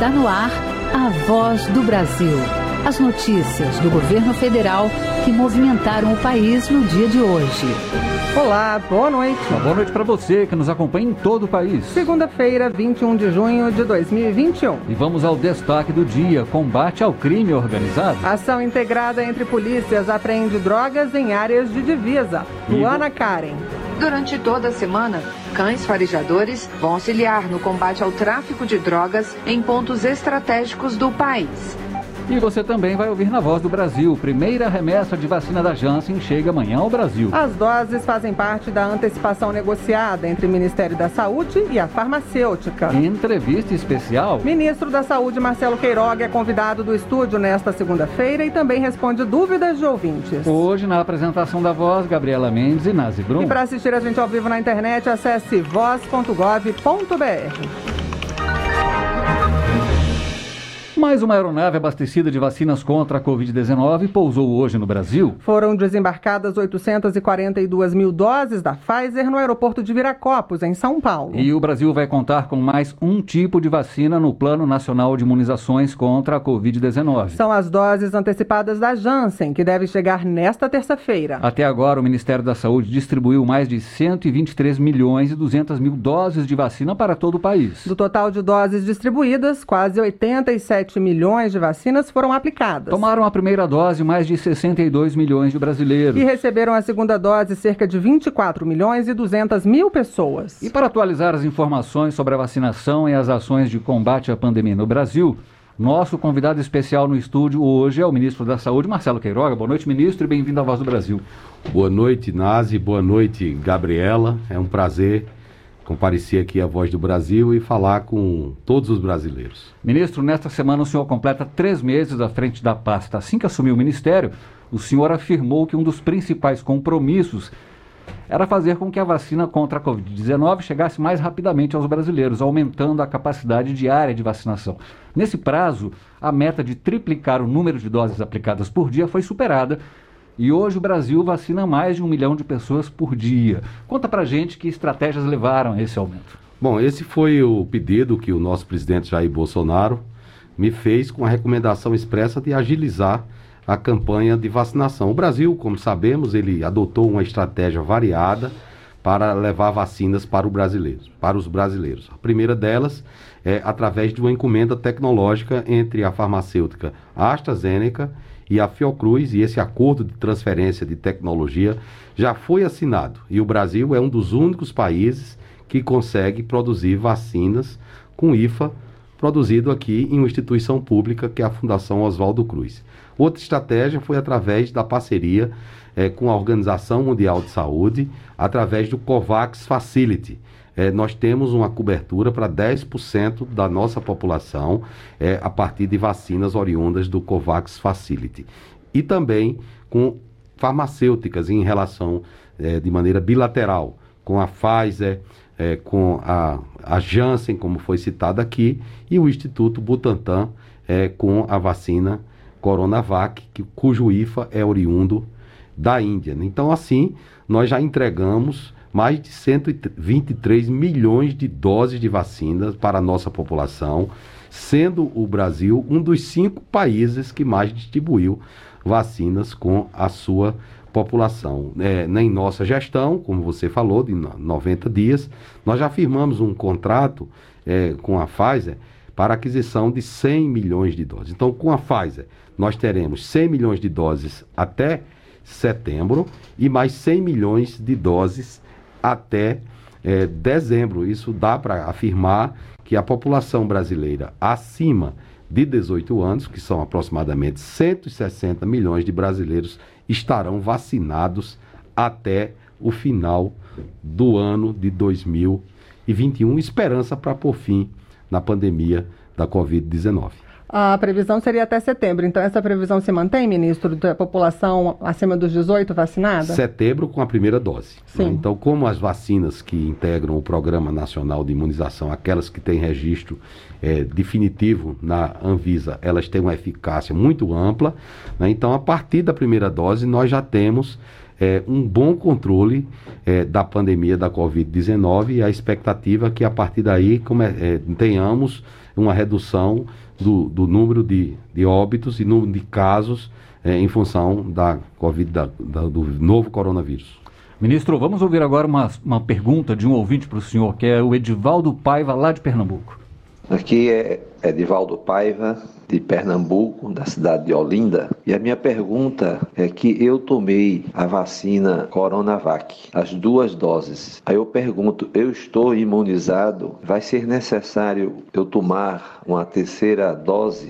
Está no ar a Voz do Brasil. As notícias do governo federal que movimentaram o país no dia de hoje. Olá, boa noite. Uma boa noite para você que nos acompanha em todo o país. Segunda-feira, 21 de junho de 2021. E vamos ao destaque do dia: combate ao crime organizado. Ação integrada entre polícias apreende drogas em áreas de divisa. Luana Karen. Durante toda a semana, cães farejadores vão auxiliar no combate ao tráfico de drogas em pontos estratégicos do país. E você também vai ouvir na Voz do Brasil. Primeira remessa de vacina da Janssen chega amanhã ao Brasil. As doses fazem parte da antecipação negociada entre o Ministério da Saúde e a farmacêutica. Entrevista especial. Ministro da Saúde, Marcelo Queiroga, é convidado do estúdio nesta segunda-feira e também responde dúvidas de ouvintes. Hoje, na apresentação da Voz, Gabriela Mendes e Nazi Brum. E para assistir a gente ao vivo na internet, acesse voz.gov.br. Mais uma aeronave abastecida de vacinas contra a Covid-19 pousou hoje no Brasil. Foram desembarcadas 842 mil doses da Pfizer no aeroporto de Viracopos, em São Paulo. E o Brasil vai contar com mais um tipo de vacina no Plano Nacional de Imunizações contra a Covid-19. São as doses antecipadas da Janssen, que deve chegar nesta terça-feira. Até agora, o Ministério da Saúde distribuiu mais de 123 milhões e 200 mil doses de vacina para todo o país. Do total de doses distribuídas, quase 87 milhões de vacinas foram aplicadas. Tomaram a primeira dose mais de 62 milhões de brasileiros. E receberam a segunda dose cerca de 24 milhões e 200 mil pessoas. E para atualizar as informações sobre a vacinação e as ações de combate à pandemia no Brasil, nosso convidado especial no estúdio hoje é o ministro da Saúde, Marcelo Queiroga. Boa noite, ministro, e bem-vindo à Voz do Brasil. Boa noite, Nazi. Boa noite, Gabriela. É um prazer comparecer aqui à Voz do Brasil e falar com todos os brasileiros. Ministro, nesta semana o senhor completa 3 meses à frente da pasta. Assim que assumiu o ministério, o senhor afirmou que um dos principais compromissos era fazer com que a vacina contra a Covid-19 chegasse mais rapidamente aos brasileiros, aumentando a capacidade diária de vacinação. Nesse prazo, a meta de triplicar o número de doses aplicadas por dia foi superada. E hoje o Brasil vacina mais de 1 milhão de pessoas por dia. Conta pra gente que estratégias levaram a esse aumento. Bom, esse foi o pedido que o nosso presidente Jair Bolsonaro me fez com a recomendação expressa de agilizar a campanha de vacinação. O Brasil, como sabemos, ele adotou uma estratégia variada para levar vacinas para os brasileiros. A primeira delas é através de uma encomenda tecnológica entre a farmacêutica AstraZeneca e a Fiocruz, e esse acordo de transferência de tecnologia já foi assinado. E o Brasil é um dos únicos países que consegue produzir vacinas com IFA, produzido aqui em uma instituição pública, que é a Fundação Oswaldo Cruz. Outra estratégia foi através da parceria com a Organização Mundial de Saúde, através do COVAX Facility. Nós temos uma cobertura para 10% da nossa população a partir de vacinas oriundas do COVAX Facility. E também com farmacêuticas em relação de maneira bilateral, com a Pfizer, com a Janssen, como foi citado aqui, e o Instituto Butantan com a vacina Coronavac, cujo IFA é oriundo da Índia. Então, assim, nós já entregamos mais de 123 milhões de doses de vacinas para a nossa população, sendo o Brasil um dos 5 países que mais distribuiu vacinas com a sua população. Em nossa gestão, como você falou, de 90 dias, nós já firmamos um contrato com a Pfizer para aquisição de 100 milhões de doses. Então, com a Pfizer, nós teremos 100 milhões de doses até setembro e mais 100 milhões de doses até dezembro. Isso dá para afirmar que a população brasileira acima de 18 anos, que são aproximadamente 160 milhões de brasileiros, estarão vacinados até o final do ano de 2021. Esperança para pôr fim na pandemia da Covid-19. A previsão seria até setembro, então essa previsão se mantém, ministro, da população acima dos 18 vacinada? Setembro com a primeira dose. Sim. Né? Então, como as vacinas que integram o Programa Nacional de Imunização, aquelas que têm registro definitivo na Anvisa, elas têm uma eficácia muito ampla, né? Então, a partir da primeira dose, nós já temos um bom controle da pandemia da Covid-19 e a expectativa é que a partir daí tenhamos uma redução do número de óbitos e número de casos em função da Covid, do novo coronavírus. Ministro, vamos ouvir agora uma pergunta de um ouvinte para o senhor, que é o Edivaldo Paiva, lá de Pernambuco. Aqui é Edivaldo Paiva, de Pernambuco, da cidade de Olinda. E a minha pergunta é que eu tomei a vacina Coronavac, as 2 doses. Aí eu pergunto, eu estou imunizado? Vai ser necessário eu tomar uma 3ª dose?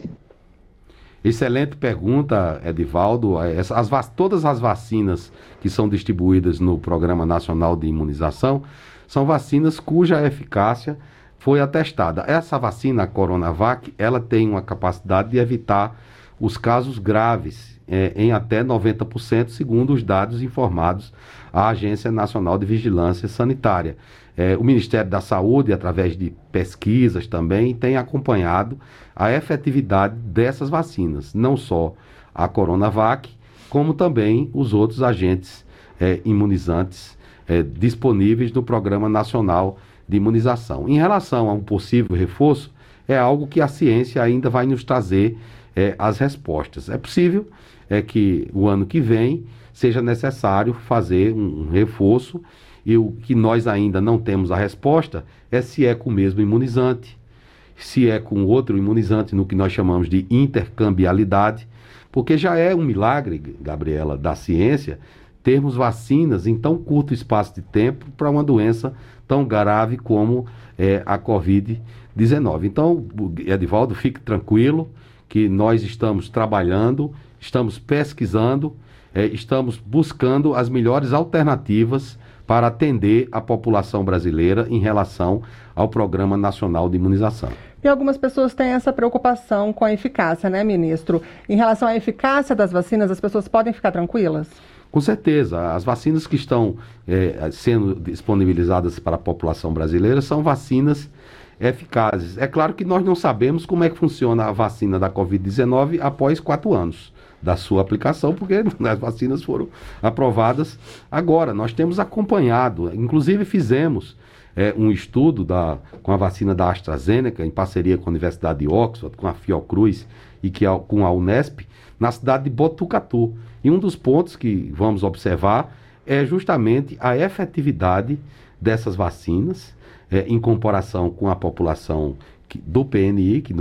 Excelente pergunta, Edivaldo. Todas as vacinas que são distribuídas no Programa Nacional de Imunização são vacinas cuja eficácia foi atestada. Essa vacina, a Coronavac, ela tem uma capacidade de evitar os casos graves em até 90%, segundo os dados informados à Agência Nacional de Vigilância Sanitária. O Ministério da Saúde, através de pesquisas também, tem acompanhado a efetividade dessas vacinas, não só a Coronavac, como também os outros agentes imunizantes disponíveis no Programa Nacional de Imunização. Em relação a um possível reforço, é algo que a ciência ainda vai nos trazer as respostas. É possível que o ano que vem seja necessário fazer um reforço, e o que nós ainda não temos a resposta é se é com o mesmo imunizante, se é com outro imunizante, no que nós chamamos de intercambialidade, porque já é um milagre, Gabriela, da ciência, termos vacinas em tão curto espaço de tempo para uma doença tão grave como a Covid-19. Então, Edivaldo, fique tranquilo que nós estamos trabalhando, estamos pesquisando, estamos buscando as melhores alternativas para atender a população brasileira em relação ao Programa Nacional de Imunização. E algumas pessoas têm essa preocupação com a eficácia, né, ministro? Em relação à eficácia das vacinas, as pessoas podem ficar tranquilas? Com certeza. As vacinas que estão sendo disponibilizadas para a população brasileira são vacinas eficazes. É claro que nós não sabemos como é que funciona a vacina da Covid-19 após 4 anos da sua aplicação, porque as vacinas foram aprovadas agora. Nós temos acompanhado, inclusive fizemos um estudo com a vacina da AstraZeneca, em parceria com a Universidade de Oxford, com a Fiocruz e com a Unesp, na cidade de Botucatu. E um dos pontos que vamos observar é justamente a efetividade dessas vacinas em comparação com a população do PNI, que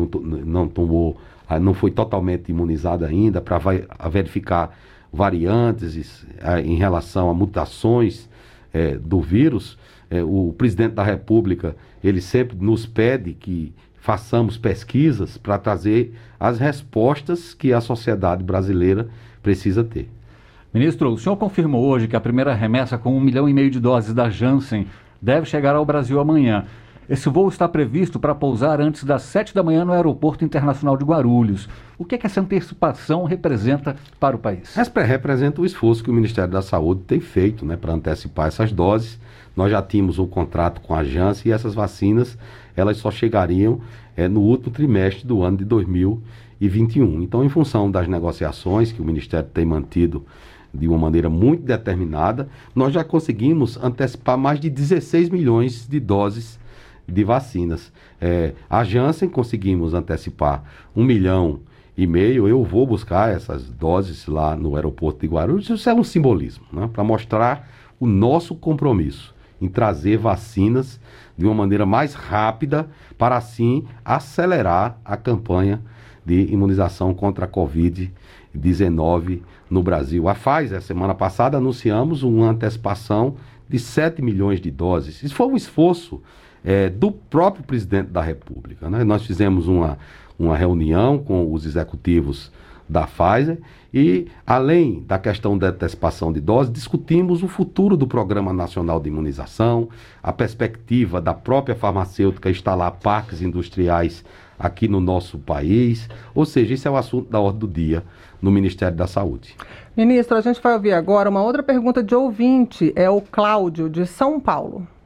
não foi totalmente imunizada ainda, para verificar variantes em relação a mutações do vírus. O presidente da República, ele sempre nos pede que façamos pesquisas para trazer as respostas que a sociedade brasileira precisa ter. Ministro, o senhor confirmou hoje que a primeira remessa com 1,5 milhão de doses da Janssen deve chegar ao Brasil amanhã. Esse voo está previsto para pousar antes das 7 da manhã no Aeroporto Internacional de Guarulhos. O que é que essa antecipação representa para o país? Representa o esforço que o Ministério da Saúde tem feito, para antecipar essas doses. Nós já tínhamos um contrato com a Janssen e essas vacinas elas só chegariam no último trimestre do ano de 2021. Então, em função das negociações que o Ministério tem mantido de uma maneira muito determinada, nós já conseguimos antecipar mais de 16 milhões de doses de vacinas. A Janssen conseguimos antecipar 1,5 milhão. Eu vou buscar essas doses lá no aeroporto de Guarulhos. Isso é um simbolismo, para mostrar o nosso compromisso em trazer vacinas de uma maneira mais rápida para assim acelerar a campanha de imunização contra a Covid-19 no Brasil. A Pfizer, semana passada, anunciamos uma antecipação de 7 milhões de doses. Isso foi um esforço do próprio presidente da República, Nós fizemos uma reunião com os executivos da Pfizer e, além da questão da antecipação de doses, discutimos o futuro do Programa Nacional de Imunização, a perspectiva da própria farmacêutica instalar parques industriais aqui no nosso país. Ou seja, isso é o assunto da ordem do dia no Ministério da Saúde. Ministro, a gente vai ouvir agora uma outra pergunta de ouvinte, é o Cláudio, de São Paulo.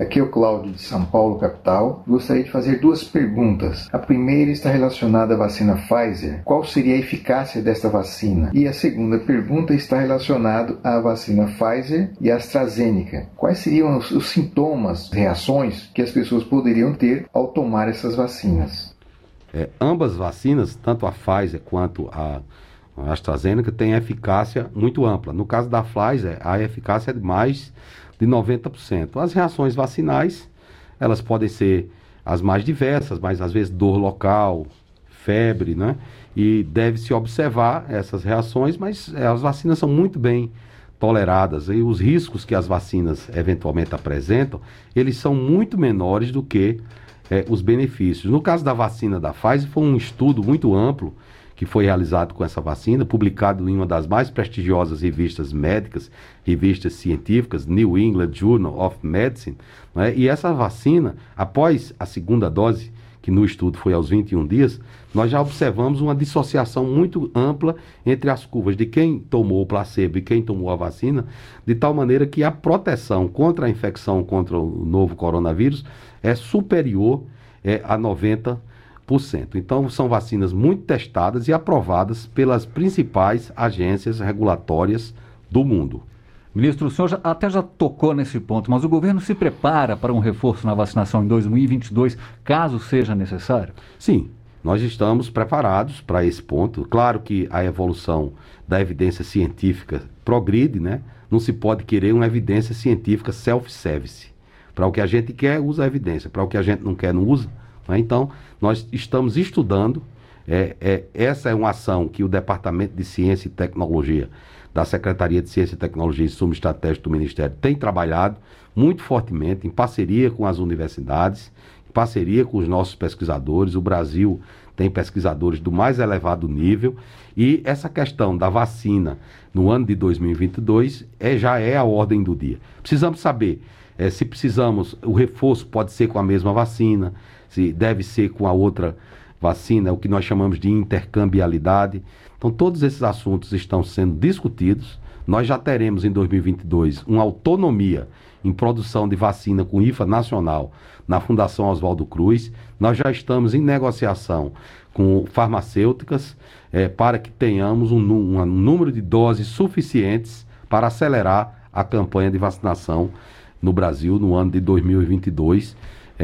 Aqui é o Cláudio de São Paulo, capital. Gostaria de fazer 2 perguntas. A primeira está relacionada à vacina Pfizer. Qual seria a eficácia desta vacina? E a segunda pergunta está relacionada à vacina Pfizer e AstraZeneca. Quais seriam os sintomas, reações que as pessoas poderiam ter ao tomar essas vacinas? Ambas vacinas, tanto a Pfizer quanto a AstraZeneca, têm eficácia muito ampla. No caso da Pfizer, a eficácia é de mais de 90%. As reações vacinais, elas podem ser as mais diversas, mas às vezes dor local, febre, né? E deve-se observar essas reações, mas as vacinas são muito bem toleradas e os riscos que as vacinas eventualmente apresentam, eles são muito menores do que os benefícios. No caso da vacina da Pfizer, foi um estudo muito amplo que foi realizado com essa vacina, publicado em uma das mais prestigiosas revistas médicas, revistas científicas, New England Journal of Medicine, né? E essa vacina, após a segunda dose, que no estudo foi aos 21 dias, nós já observamos uma dissociação muito ampla entre as curvas de quem tomou o placebo e quem tomou a vacina, de tal maneira que a proteção contra a infecção contra o novo coronavírus é superior a 90%. Então, são vacinas muito testadas e aprovadas pelas principais agências regulatórias do mundo. Ministro, o senhor até já tocou nesse ponto, mas o governo se prepara para um reforço na vacinação em 2022, caso seja necessário? Sim, nós estamos preparados para esse ponto. Claro que a evolução da evidência científica progride, né? Não se pode querer uma evidência científica self-service. Para o que a gente quer, usa a evidência. Para o que a gente não quer, não usa. Então, nós estamos estudando, essa é uma ação que o Departamento de Ciência e Tecnologia, da Secretaria de Ciência e Tecnologia e Insumo Estratégico do Ministério, tem trabalhado muito fortemente, em parceria com as universidades, em parceria com os nossos pesquisadores. O Brasil tem pesquisadores do mais elevado nível, e essa questão da vacina no ano de 2022 já é a ordem do dia. Precisamos saber se precisamos, o reforço pode ser com a mesma vacina, se deve ser com a outra vacina, o que nós chamamos de intercambialidade. Então, todos esses assuntos estão sendo discutidos. Nós já teremos em 2022 uma autonomia em produção de vacina com IFA nacional na Fundação Oswaldo Cruz. Nós já estamos em negociação com farmacêuticas para que tenhamos um número de doses suficientes para acelerar a campanha de vacinação no Brasil no ano de 2022,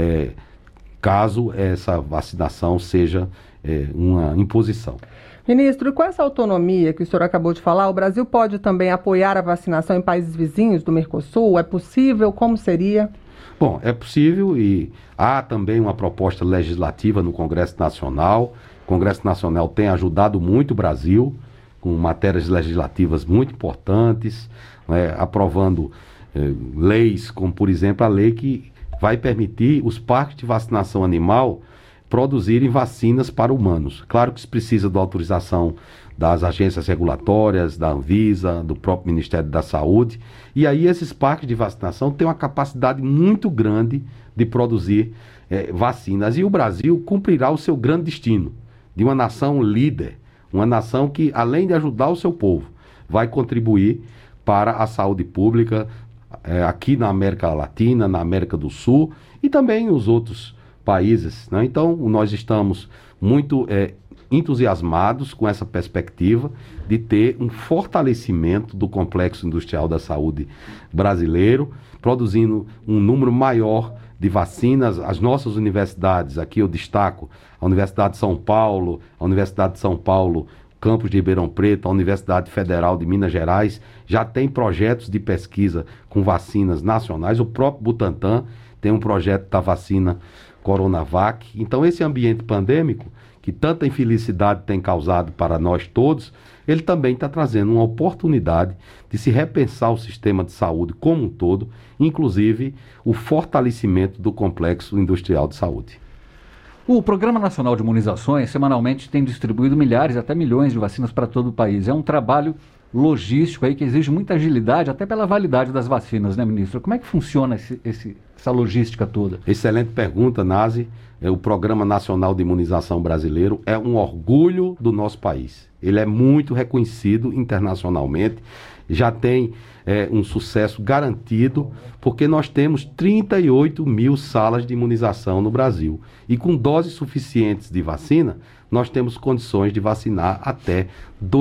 caso essa vacinação seja uma imposição. Ministro, e com essa autonomia que o senhor acabou de falar, o Brasil pode também apoiar a vacinação em países vizinhos do Mercosul? É possível? Como seria? Bom, é possível, e há também uma proposta legislativa no Congresso Nacional. O Congresso Nacional tem ajudado muito o Brasil com matérias legislativas muito importantes, aprovando leis, como por exemplo a lei que vai permitir os parques de vacinação animal produzirem vacinas para humanos. Claro que isso precisa da autorização das agências regulatórias, da Anvisa, do próprio Ministério da Saúde, e aí esses parques de vacinação têm uma capacidade muito grande de produzir vacinas, e o Brasil cumprirá o seu grande destino de uma nação líder, uma nação que, além de ajudar o seu povo, vai contribuir para a saúde pública aqui na América Latina, na América do Sul e também nos outros países, né? Então, nós estamos muito entusiasmados com essa perspectiva de ter um fortalecimento do complexo industrial da saúde brasileiro, produzindo um número maior de vacinas. As nossas universidades, aqui eu destaco a Universidade de São Paulo, Campus de Ribeirão Preto, a Universidade Federal de Minas Gerais, já tem projetos de pesquisa com vacinas nacionais. O próprio Butantan tem um projeto da vacina Coronavac. Então, esse ambiente pandêmico, que tanta infelicidade tem causado para nós todos, ele também está trazendo uma oportunidade de se repensar o sistema de saúde como um todo, inclusive o fortalecimento do complexo industrial de saúde. O Programa Nacional de Imunizações semanalmente tem distribuído milhares, até milhões de vacinas para todo o país. É um trabalho logístico aí que exige muita agilidade, até pela validade das vacinas, né, ministro? Como é que funciona essa logística toda? Excelente pergunta, Nazi. O Programa Nacional de Imunização Brasileiro é um orgulho do nosso país. Ele é muito reconhecido internacionalmente já tem um sucesso garantido, porque nós temos 38 mil salas de imunização no Brasil. E com doses suficientes de vacina, nós temos condições de vacinar até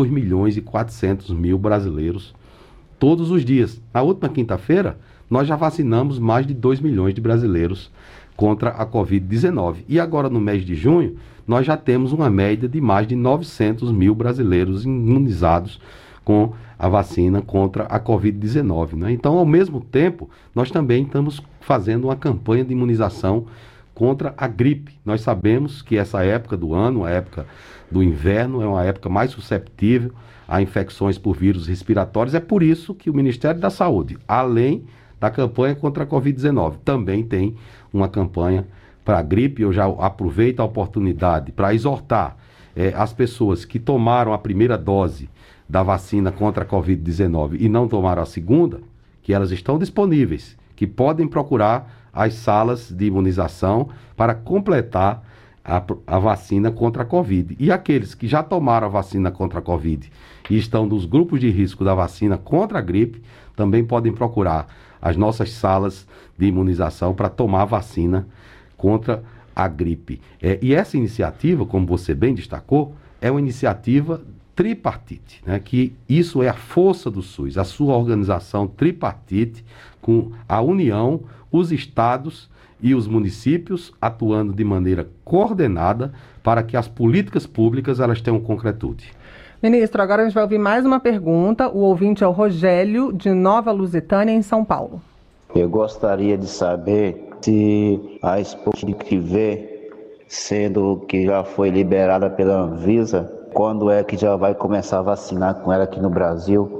2.400.000 brasileiros todos os dias. Na última quinta-feira, nós já vacinamos mais de 2 milhões de brasileiros contra a Covid-19. E agora, no mês de junho, nós já temos uma média de mais de 900 mil brasileiros imunizados com a vacina contra a Covid-19. Né? Então, ao mesmo tempo, nós também estamos fazendo uma campanha de imunização contra a gripe. Nós sabemos que essa época do ano, a época do inverno, é uma época mais susceptível a infecções por vírus respiratórios. É por isso que o Ministério da Saúde, além da campanha contra a Covid-19, também tem uma campanha para a gripe. Eu já aproveito a oportunidade para exortar as pessoas que tomaram a primeira dose da vacina contra a Covid-19 e não tomaram a segunda, que elas estão disponíveis, que podem procurar as salas de imunização para completar a vacina contra a Covid. E aqueles que já tomaram a vacina contra a Covid e estão nos grupos de risco da vacina contra a gripe, também podem procurar as nossas salas de imunização para tomar a vacina contra a gripe. E essa iniciativa, como você bem destacou, é uma iniciativa tripartite, né? Que isso é a força do SUS, a sua organização tripartite, com a União, os estados e os municípios atuando de maneira coordenada para que as políticas públicas elas tenham concretude. Ministro, agora a gente vai ouvir mais uma pergunta. O ouvinte é o Rogério, de Nova Lusitânia, em São Paulo. Eu gostaria de saber se a Sputnik V, sendo que já foi liberada pela Anvisa, quando é que já vai começar a vacinar com ela aqui no Brasil?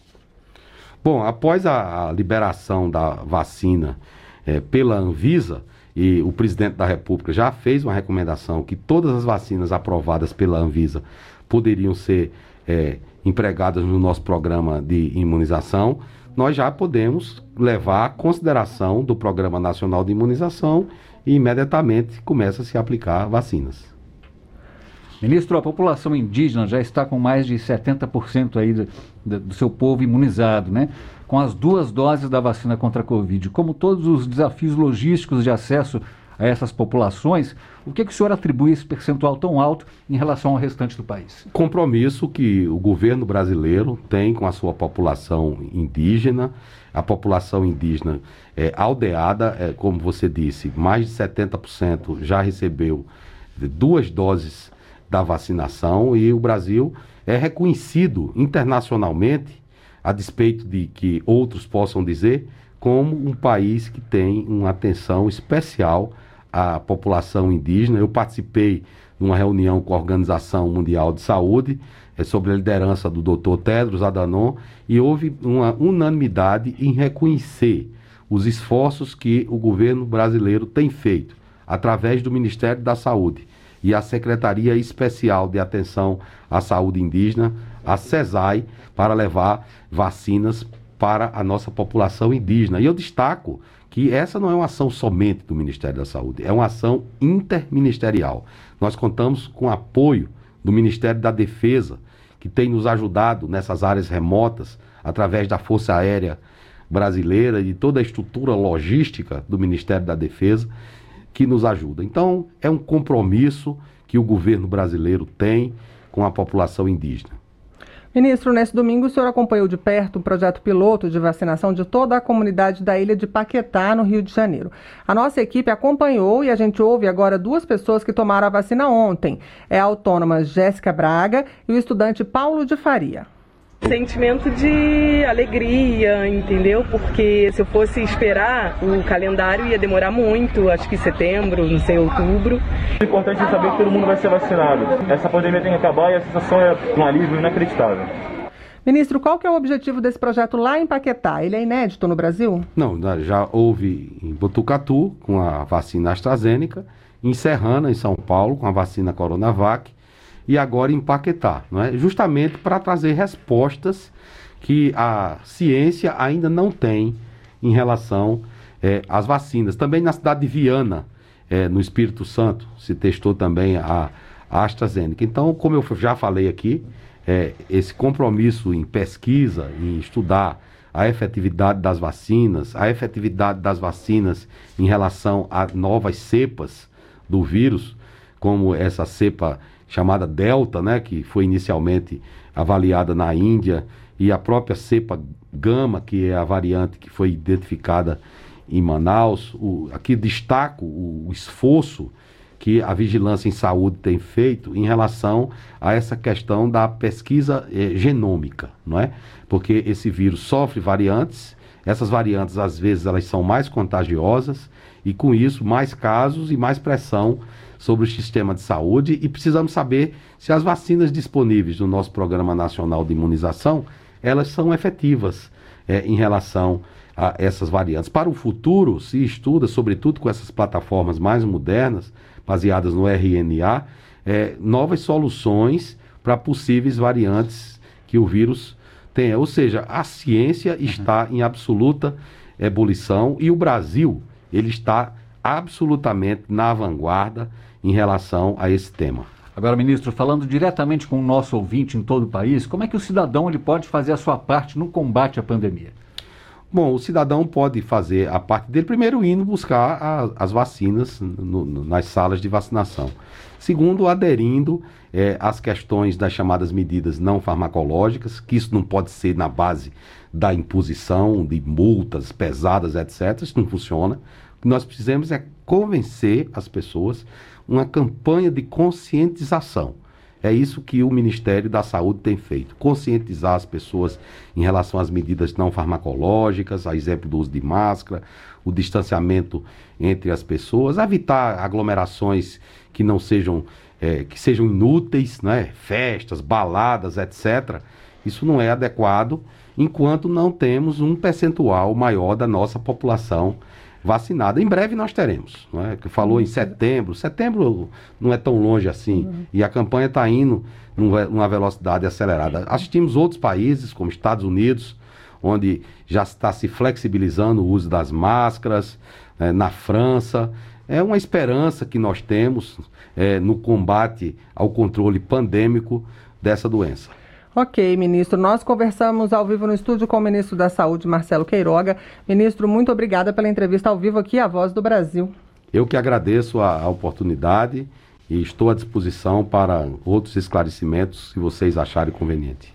Bom, após a liberação da vacina pela Anvisa, e o presidente da República já fez uma recomendação que todas as vacinas aprovadas pela Anvisa poderiam ser empregadas no nosso programa de imunização, nós já podemos levar a consideração do Programa Nacional de Imunização e imediatamente começa a se aplicar vacinas. Ministro, a população indígena já está com mais de 70% aí do seu povo imunizado, né? Com as 2 doses da vacina contra a Covid. Como todos os desafios logísticos de acesso a essas populações, o que o senhor atribui esse percentual tão alto em relação ao restante do país? Compromisso que o governo brasileiro tem com a sua população indígena. A população indígena aldeada, como você disse, mais de 70% já recebeu 2 doses da vacinação, e o Brasil é reconhecido internacionalmente, a despeito de que outros possam dizer, como um país que tem uma atenção especial à população indígena. Eu participei de uma reunião com a Organização Mundial de Saúde, sob a liderança do Dr. Tedros Adhanom, e houve uma unanimidade em reconhecer os esforços que o governo brasileiro tem feito, através do Ministério da Saúde e a Secretaria Especial de Atenção à Saúde Indígena, a SESAI, para levar vacinas para a nossa população indígena. E eu destaco que essa não é uma ação somente do Ministério da Saúde, é uma ação interministerial. Nós contamos com o apoio do Ministério da Defesa, que tem nos ajudado nessas áreas remotas, através da Força Aérea Brasileira e toda a estrutura logística do Ministério da Defesa, que nos ajuda. Então, é um compromisso que o governo brasileiro tem com a população indígena. Ministro, nesse domingo o senhor acompanhou de perto o projeto piloto de vacinação de toda a comunidade da ilha de Paquetá, no Rio de Janeiro. A nossa equipe acompanhou e a gente ouve agora 2 pessoas que tomaram a vacina ontem. É a autônoma Jéssica Braga e o estudante Paulo de Faria. Sentimento de alegria, entendeu? Porque se eu fosse esperar, o calendário ia demorar muito, acho que setembro, não sei, outubro. O importante é saber que todo mundo vai ser vacinado. Essa pandemia tem que acabar e a sensação é um alívio inacreditável. Ministro, qual que é o objetivo desse projeto lá em Paquetá? Ele é inédito no Brasil? Não, já houve em Botucatu com a vacina AstraZeneca, em Serrana, em São Paulo, com a vacina Coronavac, e agora em Paquetá, não é? Justamente para trazer respostas que a ciência ainda não tem em relação às vacinas. Também na cidade de Viana, no Espírito Santo, se testou também a AstraZeneca. Então, como eu já falei aqui, esse compromisso em pesquisa, em estudar a efetividade das vacinas, em relação a novas cepas do vírus, como essa cepa chamada Delta, né, que foi inicialmente avaliada na Índia, e a própria cepa Gama, que é a variante que foi identificada em Manaus. Aqui destaco o esforço que a Vigilância em Saúde tem feito em relação a essa questão da pesquisa genômica, não é? Porque esse vírus sofre variantes, essas variantes às vezes elas são mais contagiosas e com isso mais casos e mais pressão sobre o sistema de saúde, e precisamos saber se as vacinas disponíveis no nosso Programa Nacional de Imunização, elas são efetivas em relação a essas variantes. Para o futuro, se estuda, sobretudo com essas plataformas mais modernas, baseadas no RNA, novas soluções para possíveis variantes que o vírus tenha. Ou seja, a ciência está em absoluta ebulição e o Brasil, ele está absolutamente na vanguarda em relação a esse tema. Agora, ministro, falando diretamente com o nosso ouvinte em todo o país, como é que o cidadão ele pode fazer a sua parte no combate à pandemia? Bom, o cidadão pode fazer a parte dele, primeiro indo buscar as vacinas nas salas de vacinação. Segundo, aderindo às questões das chamadas medidas não farmacológicas, que isso não pode ser na base da imposição de multas pesadas, etc. Isso não funciona. O que nós precisamos é convencer as pessoas, uma campanha de conscientização. É isso que o Ministério da Saúde tem feito, conscientizar as pessoas em relação às medidas não farmacológicas, a exemplo do uso de máscara, o distanciamento entre as pessoas, evitar aglomerações que não sejam, que sejam inúteis, né? Festas, baladas, etc. Isso não é adequado enquanto não temos um percentual maior da nossa população vacinada. Em breve nós teremos, não é? Que falou em setembro não é tão longe assim, e a campanha está indo numa velocidade acelerada. Assistimos outros países, como Estados Unidos, onde já está se flexibilizando o uso das máscaras, na França. É uma esperança que nós temos no combate ao controle pandêmico dessa doença. Ok, ministro. Nós conversamos ao vivo no estúdio com o ministro da Saúde, Marcelo Queiroga. Ministro, muito obrigada pela entrevista ao vivo aqui, à Voz do Brasil. Eu que agradeço a oportunidade e estou à disposição para outros esclarecimentos que vocês acharem conveniente.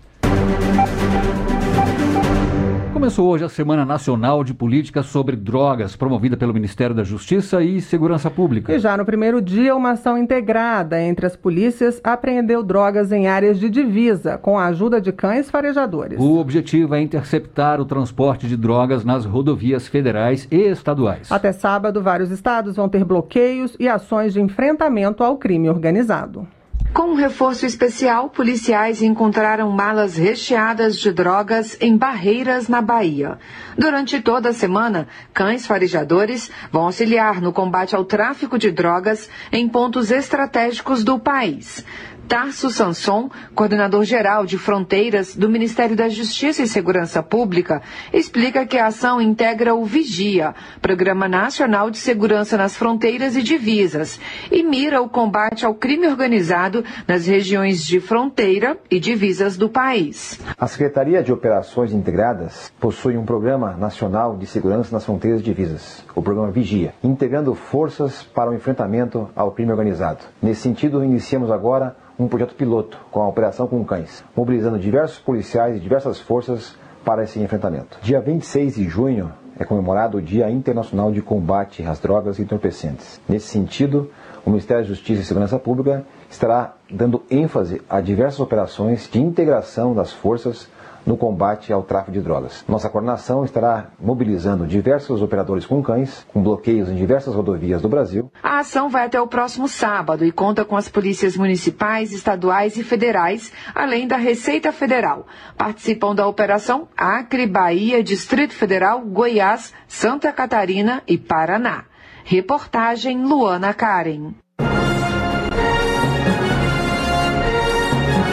Começou hoje a Semana Nacional de Política sobre Drogas, promovida pelo Ministério da Justiça e Segurança Pública. E já no primeiro dia, uma ação integrada entre as polícias apreendeu drogas em áreas de divisa, com a ajuda de cães farejadores. O objetivo é interceptar o transporte de drogas nas rodovias federais e estaduais. Até sábado, vários estados vão ter bloqueios e ações de enfrentamento ao crime organizado. Com um reforço especial, policiais encontraram malas recheadas de drogas em Barreiras, na Bahia. Durante toda a semana, cães farejadores vão auxiliar no combate ao tráfico de drogas em pontos estratégicos do país. Tarso Sanson, coordenador-geral de fronteiras do Ministério da Justiça e Segurança Pública, explica que a ação integra o Vigia, Programa Nacional de Segurança nas Fronteiras e Divisas, e mira o combate ao crime organizado nas regiões de fronteira e divisas do país. A Secretaria de Operações Integradas possui um Programa Nacional de Segurança nas Fronteiras e Divisas, o Programa Vigia, integrando forças para o enfrentamento ao crime organizado. Nesse sentido, iniciamos agora um projeto piloto com a operação com cães, mobilizando diversos policiais e diversas forças para esse enfrentamento. Dia 26 de junho é comemorado o Dia Internacional de Combate às Drogas e Entorpecentes. Nesse sentido, o Ministério da Justiça e Segurança Pública estará dando ênfase a diversas operações de integração das forças no combate ao tráfico de drogas. Nossa coordenação estará mobilizando diversos operadores com cães, com bloqueios em diversas rodovias do Brasil. A ação vai até o próximo sábado e conta com as polícias municipais, estaduais e federais, além da Receita Federal. Participam da operação Acre, Bahia, Distrito Federal, Goiás, Santa Catarina e Paraná. Reportagem Luana Karen.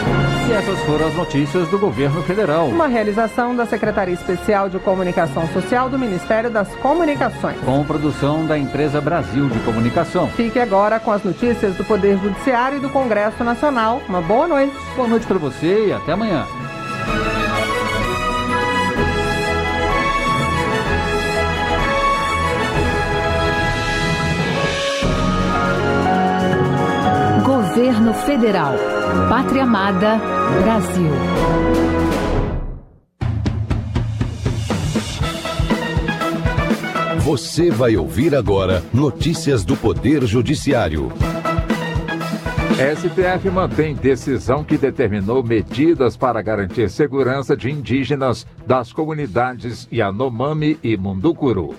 E essas foram as notícias do Governo Federal. Uma realização da Secretaria Especial de Comunicação Social do Ministério das Comunicações. Com produção da Empresa Brasil de Comunicação. Fique agora com as notícias do Poder Judiciário e do Congresso Nacional. Uma boa noite. Boa noite para você e até amanhã. Governo Federal. Pátria Amada, Brasil. Você vai ouvir agora notícias do Poder Judiciário. STF mantém decisão que determinou medidas para garantir segurança de indígenas das comunidades Yanomami e Munducuru.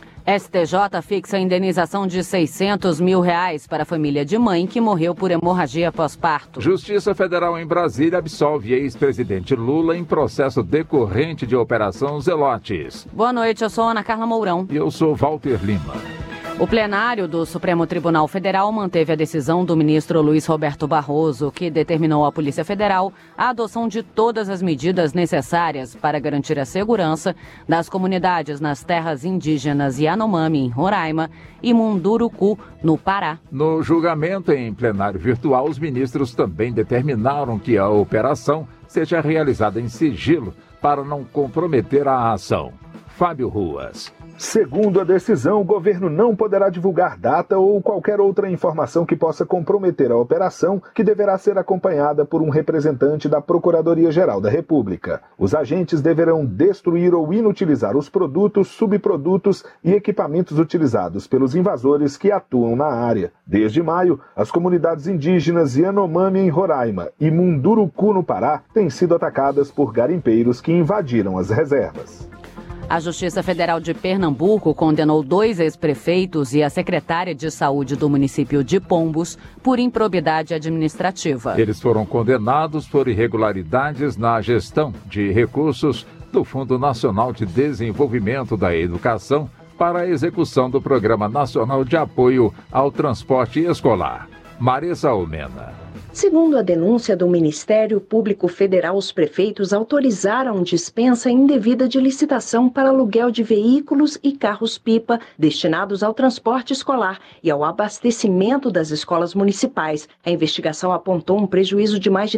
STJ fixa a indenização de R$600 mil para a família de mãe que morreu por hemorragia pós-parto. Justiça Federal em Brasília absolve ex-presidente Lula em processo decorrente de Operação Zelotes. Boa noite, eu sou Ana Carla Mourão. E eu sou Walter Lima. O plenário do Supremo Tribunal Federal manteve a decisão do ministro Luiz Roberto Barroso, que determinou à Polícia Federal a adoção de todas as medidas necessárias para garantir a segurança das comunidades nas terras indígenas Yanomami, em Roraima, e Munduruku, no Pará. No julgamento em plenário virtual, os ministros também determinaram que a operação seja realizada em sigilo para não comprometer a ação. Fábio Ruas. Segundo a decisão, o governo não poderá divulgar data ou qualquer outra informação que possa comprometer a operação, que deverá ser acompanhada por um representante da Procuradoria-Geral da República. Os agentes deverão destruir ou inutilizar os produtos, subprodutos e equipamentos utilizados pelos invasores que atuam na área. Desde maio, as comunidades indígenas Yanomami em Roraima e Munduruku no Pará têm sido atacadas por garimpeiros que invadiram as reservas. A Justiça Federal de Pernambuco condenou 2 ex-prefeitos e a secretária de saúde do município de Pombos por improbidade administrativa. Eles foram condenados por irregularidades na gestão de recursos do Fundo Nacional de Desenvolvimento da Educação para a execução do Programa Nacional de Apoio ao Transporte Escolar. Marisa Almena. Segundo a denúncia do Ministério Público Federal, os prefeitos autorizaram dispensa indevida de licitação para aluguel de veículos e carros-pipa destinados ao transporte escolar e ao abastecimento das escolas municipais. A investigação apontou um prejuízo de mais de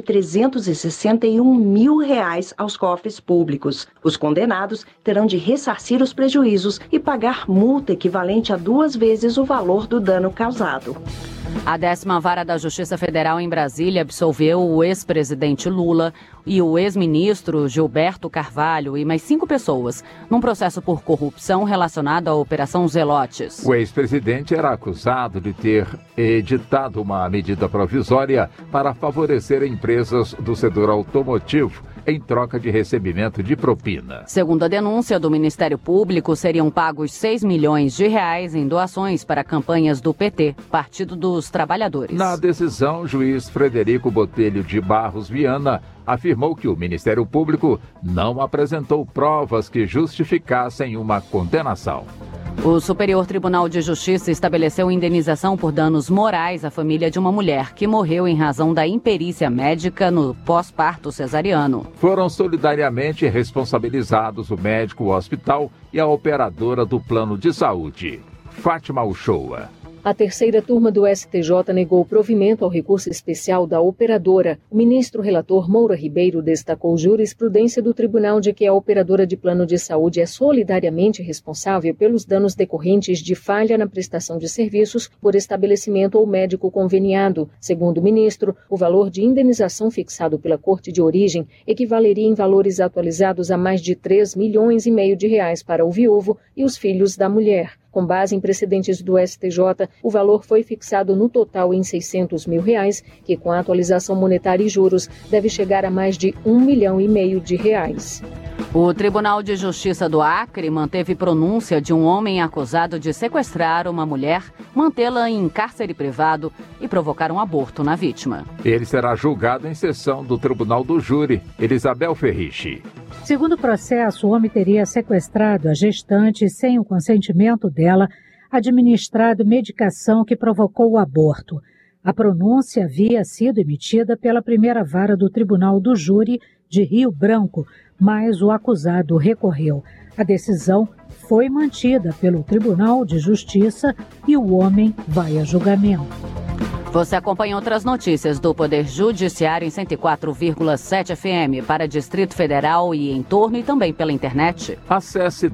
R$361 mil aos cofres públicos. Os condenados terão de ressarcir os prejuízos e pagar multa equivalente a 2 vezes o valor do dano causado. A 10ª Vara da Justiça Federal em Brasília absolveu o ex-presidente Lula e o ex-ministro Gilberto Carvalho e mais 5 pessoas num processo por corrupção relacionado à Operação Zelotes. O ex-presidente era acusado de ter editado uma medida provisória para favorecer empresas do setor automotivo em troca de recebimento de propina. Segundo a denúncia do Ministério Público, seriam pagos R$6 milhões em doações para campanhas do PT, Partido dos Trabalhadores. Na decisão, o juiz Frederico Botelho de Barros Viana afirmou que o Ministério Público não apresentou provas que justificassem uma condenação. O Superior Tribunal de Justiça estabeleceu indenização por danos morais à família de uma mulher que morreu em razão da imperícia médica no pós-parto cesariano. Foram solidariamente responsabilizados o médico, o hospital e a operadora do plano de saúde. Fátima Uchoa. A terceira turma do STJ negou provimento ao recurso especial da operadora. O ministro relator Moura Ribeiro destacou jurisprudência do tribunal de que a operadora de plano de saúde é solidariamente responsável pelos danos decorrentes de falha na prestação de serviços por estabelecimento ou médico conveniado. Segundo o ministro, o valor de indenização fixado pela Corte de Origem equivaleria em valores atualizados a mais de R$3,5 milhões para o viúvo e os filhos da mulher. Com base em precedentes do STJ, o valor foi fixado no total em R$600 mil, que com a atualização monetária e juros deve chegar a mais de R$1,5 milhão. O Tribunal de Justiça do Acre manteve pronúncia de um homem acusado de sequestrar uma mulher, mantê-la em cárcere privado e provocar um aborto na vítima. Ele será julgado em sessão do Tribunal do Júri. Elisabel Ferrichi. Segundo o processo, o homem teria sequestrado a gestante sem o consentimento dela, administrado medicação que provocou o aborto. A pronúncia havia sido emitida pela primeira vara do Tribunal do Júri de Rio Branco, mas o acusado recorreu. A decisão foi mantida pelo Tribunal de Justiça e o homem vai a julgamento. Você acompanha outras notícias do Poder Judiciário em 104,7 FM para Distrito Federal e em torno e também pela internet. Acesse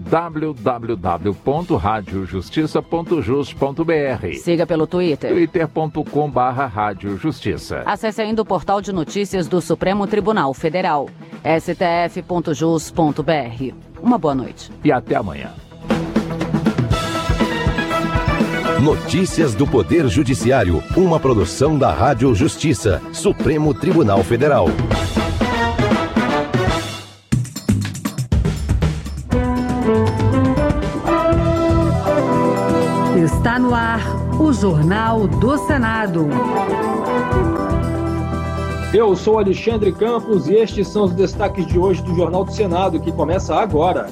www.radiojustiça.jus.br. Siga pelo Twitter. twitter.com/radiojustiça. Acesse ainda o portal de notícias do Supremo Tribunal Federal, stf.jus.br. Uma boa noite. E até amanhã. Notícias do Poder Judiciário, uma produção da Rádio Justiça, Supremo Tribunal Federal. Está no ar o Jornal do Senado. Eu sou Alexandre Campos e estes são os destaques de hoje do Jornal do Senado, que começa agora.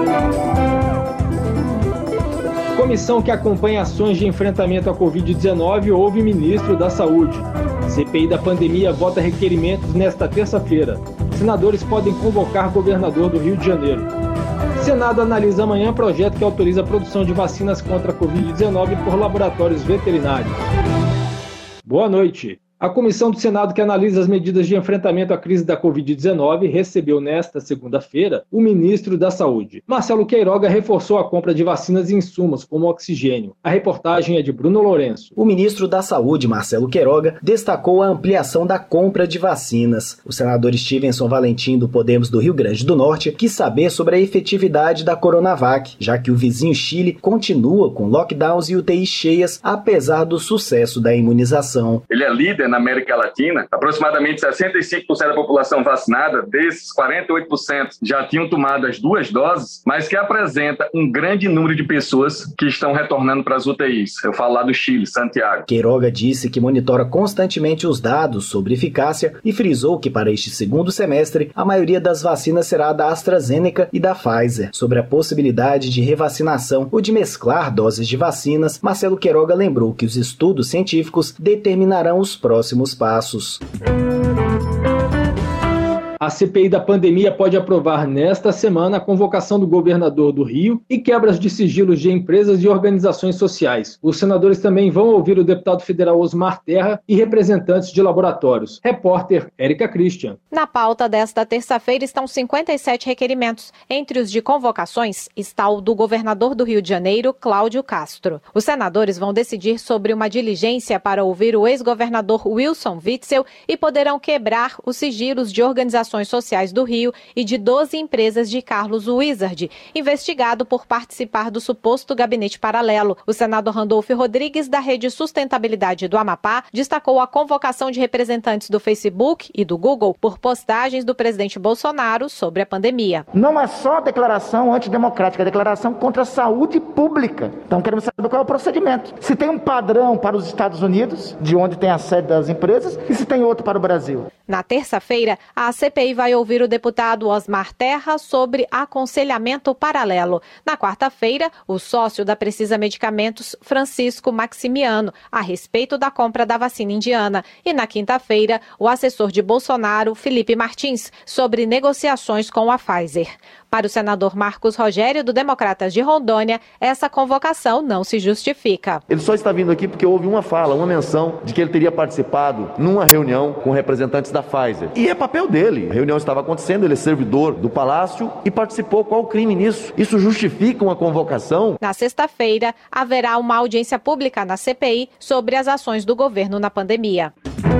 Comissão que acompanha ações de enfrentamento à Covid-19 ouve ministro da Saúde. CPI da pandemia vota requerimentos nesta terça-feira. Senadores podem convocar governador do Rio de Janeiro. Senado analisa amanhã projeto que autoriza a produção de vacinas contra a Covid-19 por laboratórios veterinários. Boa noite. A comissão do Senado que analisa as medidas de enfrentamento à crise da Covid-19 recebeu nesta segunda-feira o ministro da Saúde. Marcelo Queiroga reforçou a compra de vacinas e insumos, como oxigênio. A reportagem é de Bruno Lourenço. O ministro da Saúde, Marcelo Queiroga, destacou a ampliação da compra de vacinas. O senador Stevenson Valentim, do Podemos do Rio Grande do Norte, quis saber sobre a efetividade da Coronavac, já que o vizinho Chile continua com lockdowns e UTIs cheias, apesar do sucesso da imunização. Ele é líder na América Latina, aproximadamente 65% da população vacinada, desses 48% já tinham tomado as 2 doses, mas que apresenta um grande número de pessoas que estão retornando para as UTIs. Eu falo lá do Chile, Santiago. Queiroga disse que monitora constantemente os dados sobre eficácia e frisou que para este segundo semestre a maioria das vacinas será da AstraZeneca e da Pfizer. Sobre a possibilidade de revacinação ou de mesclar doses de vacinas, Marcelo Queiroga lembrou que os estudos científicos determinarão os próximos passos. A CPI da pandemia pode aprovar nesta semana a convocação do governador do Rio e quebras de sigilos de empresas e organizações sociais. Os senadores também vão ouvir o deputado federal Osmar Terra e representantes de laboratórios. Repórter Érica Christian. Na pauta desta terça-feira estão 57 requerimentos. Entre os de convocações está o do governador do Rio de Janeiro, Cláudio Castro. Os senadores vão decidir sobre uma diligência para ouvir o ex-governador Wilson Witzel e poderão quebrar os sigilos de organizações sociais do Rio e de 12 empresas de Carlos Wizard, investigado por participar do suposto gabinete paralelo. O senador Randolfo Rodrigues, da Rede Sustentabilidade do Amapá, destacou a convocação de representantes do Facebook e do Google por postagens do presidente Bolsonaro sobre a pandemia. Não é só declaração antidemocrática, é declaração contra a saúde pública. Então queremos saber qual é o procedimento. Se tem um padrão para os Estados Unidos, de onde tem a sede das empresas, e se tem outro para o Brasil. Na terça-feira, a CPI vai ouvir o deputado Osmar Terra sobre aconselhamento paralelo. Na quarta-feira, o sócio da Precisa Medicamentos, Francisco Maximiano, a respeito da compra da vacina indiana. E na quinta-feira, o assessor de Bolsonaro, Felipe Martins, sobre negociações com a Pfizer. Para o senador Marcos Rogério, do Democratas de Rondônia, essa convocação não se justifica. Ele só está vindo aqui porque houve uma fala, uma menção de que ele teria participado numa reunião com representantes da Pfizer. E é papel dele. A reunião estava acontecendo, ele é servidor do Palácio e participou. Qual o crime nisso? Isso justifica uma convocação? Na sexta-feira, haverá uma audiência pública na CPI sobre as ações do governo na pandemia.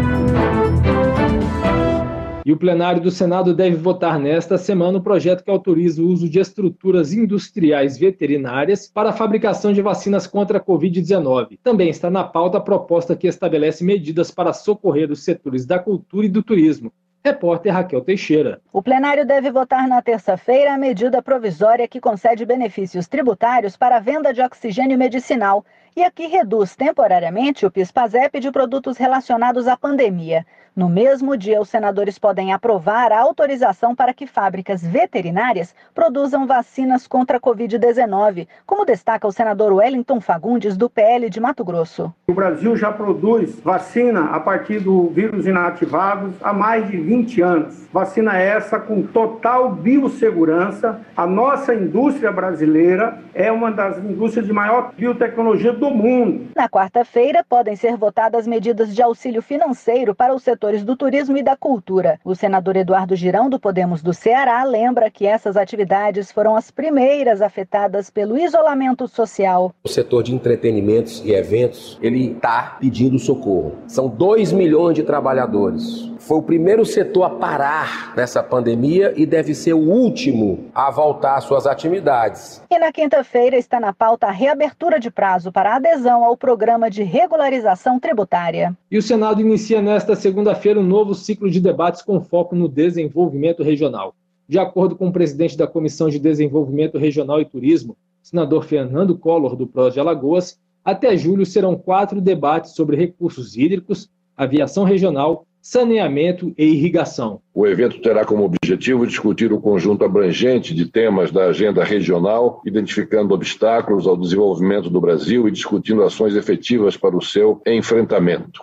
E o plenário do Senado deve votar nesta semana o projeto que autoriza o uso de estruturas industriais veterinárias para a fabricação de vacinas contra a Covid-19. Também está na pauta a proposta que estabelece medidas para socorrer os setores da cultura e do turismo. Repórter Raquel Teixeira. O plenário deve votar na terça-feira a medida provisória que concede benefícios tributários para a venda de oxigênio medicinal e a que reduz temporariamente o PIS/PASEP de produtos relacionados à pandemia. No mesmo dia, os senadores podem aprovar a autorização para que fábricas veterinárias produzam vacinas contra a Covid-19, como destaca o senador Wellington Fagundes, do PL de Mato Grosso. O Brasil já produz vacina a partir do vírus inativados há mais de 20 anos. Vacina essa com total biossegurança. A nossa indústria brasileira é uma das indústrias de maior biotecnologia do mundo. Na quarta-feira, podem ser votadas medidas de auxílio financeiro para os setores do turismo e da cultura. O senador Eduardo Girão, do Podemos do Ceará, lembra que essas atividades foram as primeiras afetadas pelo isolamento social. O setor de entretenimentos e eventos, ele está pedindo socorro. São 2 milhões de trabalhadores. Foi o primeiro setor a parar nessa pandemia e deve ser o último a voltar às suas atividades. E na quinta-feira está na pauta a reabertura de prazo para adesão ao programa de regularização tributária. E o Senado inicia nesta segunda-feira um novo ciclo de debates com foco no desenvolvimento regional. De acordo com o presidente da Comissão de Desenvolvimento Regional e Turismo, senador Fernando Collor, do PROS de Alagoas, até julho serão 4 debates sobre recursos hídricos, aviação regional, saneamento e irrigação. O evento terá como objetivo discutir o conjunto abrangente de temas da agenda regional, identificando obstáculos ao desenvolvimento do Brasil e discutindo ações efetivas para o seu enfrentamento.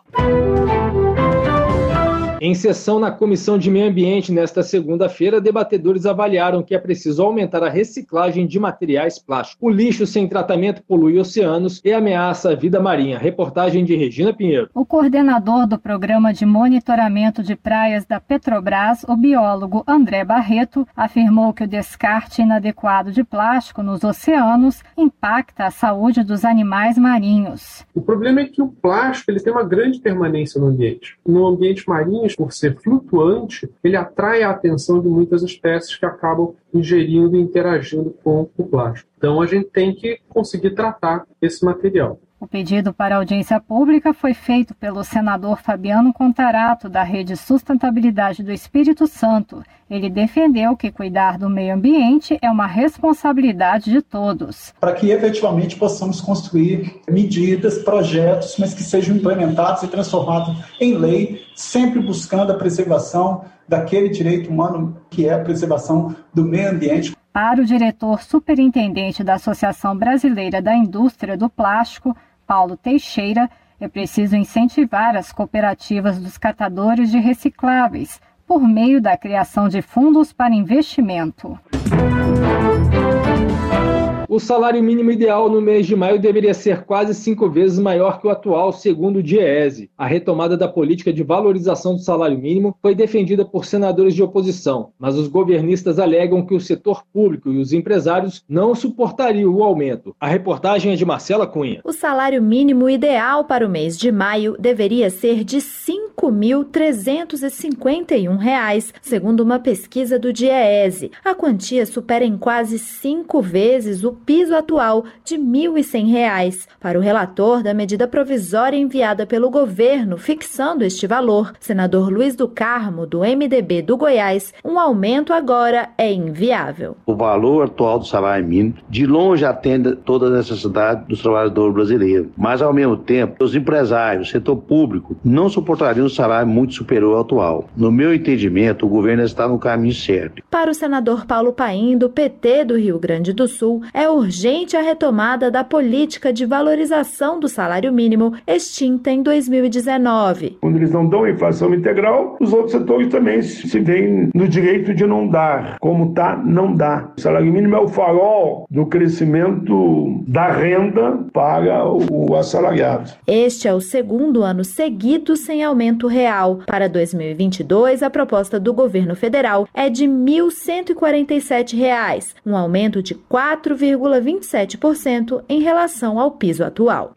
Em sessão na Comissão de Meio Ambiente nesta segunda-feira, debatedores avaliaram que é preciso aumentar a reciclagem de materiais plásticos. O lixo sem tratamento polui oceanos e ameaça a vida marinha. Reportagem de Regina Pinheiro. O coordenador do Programa de Monitoramento de Praias da Petrobras, o biólogo André Barreto, afirmou que o descarte inadequado de plástico nos oceanos impacta a saúde dos animais marinhos. O problema é que o plástico ele tem uma grande permanência no ambiente. No ambiente marinho, por ser flutuante, ele atrai a atenção de muitas espécies que acabam ingerindo e interagindo com o plástico. Então a gente tem que conseguir tratar esse material. O pedido para audiência pública foi feito pelo senador Fabiano Contarato, da Rede Sustentabilidade do Espírito Santo. Ele defendeu que cuidar do meio ambiente é uma responsabilidade de todos. Para que efetivamente possamos construir medidas, projetos, mas que sejam implementados e transformados em lei, sempre buscando a preservação daquele direito humano que é a preservação do meio ambiente. Para o diretor superintendente da Associação Brasileira da Indústria do Plástico, Paulo Teixeira, é preciso incentivar as cooperativas dos catadores de recicláveis por meio da criação de fundos para investimento. O salário mínimo ideal no mês de maio deveria ser quase 5 vezes maior que o atual, segundo o DIEESE. A retomada da política de valorização do salário mínimo foi defendida por senadores de oposição, mas os governistas alegam que o setor público e os empresários não suportariam o aumento. A reportagem é de Marcela Cunha. O salário mínimo ideal para o mês de maio deveria ser de R$ 5.351, segundo uma pesquisa do DIEESE. A quantia supera em quase 5 vezes o piso atual de R$ 1.100. Para o relator da medida provisória enviada pelo governo fixando este valor, senador Luiz do Carmo, do MDB do Goiás, um aumento agora é inviável. O valor atual do salário mínimo de longe atende toda a necessidade do trabalhador brasileiro, mas ao mesmo tempo os empresários, o setor público, não suportariam um salário muito superior ao atual. No meu entendimento, o governo está no caminho certo. Para o senador Paulo Paim, do PT do Rio Grande do Sul, é urgente a retomada da política de valorização do salário mínimo extinta em 2019. Quando eles não dão a inflação integral, os outros setores também se veem no direito de não dar. Como tá, não dá. O salário mínimo é o farol do crescimento da renda para o assalariado. Este é o segundo ano seguido sem aumento real. Para 2022, a proposta do governo federal é de R$ 1.147, um aumento de 4,27% em relação ao piso atual.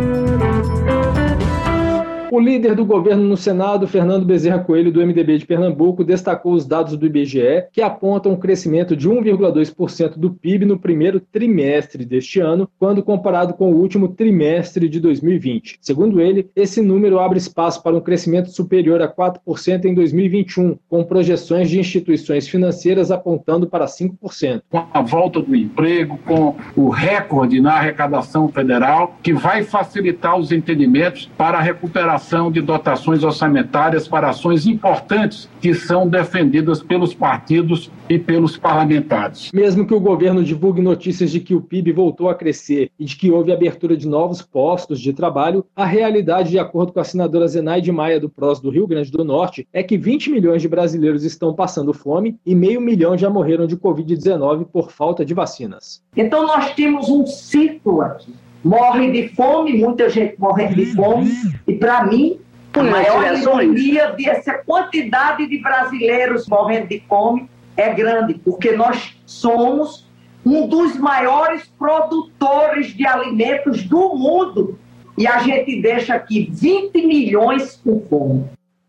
O líder do governo no Senado, Fernando Bezerra Coelho, do MDB de Pernambuco, destacou os dados do IBGE, que apontam um crescimento de 1,2% do PIB no primeiro trimestre deste ano, quando comparado com o último trimestre de 2020. Segundo ele, esse número abre espaço para um crescimento superior a 4% em 2021, com projeções de instituições financeiras apontando para 5%. Com a volta do emprego, com o recorde na arrecadação federal, que vai facilitar os entendimentos para a recuperação liberação de dotações orçamentárias para ações importantes que são defendidas pelos partidos e pelos parlamentares. Mesmo que o governo divulgue notícias de que o PIB voltou a crescer e de que houve abertura de novos postos de trabalho, a realidade, de acordo com a senadora Zenaide Maia do PROS do Rio Grande do Norte, é que 20 milhões de brasileiros estão passando fome e 500 mil já morreram de Covid-19 por falta de vacinas. Então nós temos um ciclo aqui. Morre de fome, muita gente morrendo de fome, e para mim, a maior ironia dessa quantidade de brasileiros morrendo de fome é grande, porque nós somos um dos maiores produtores de alimentos do mundo e a gente deixa aqui 20 milhões com fome.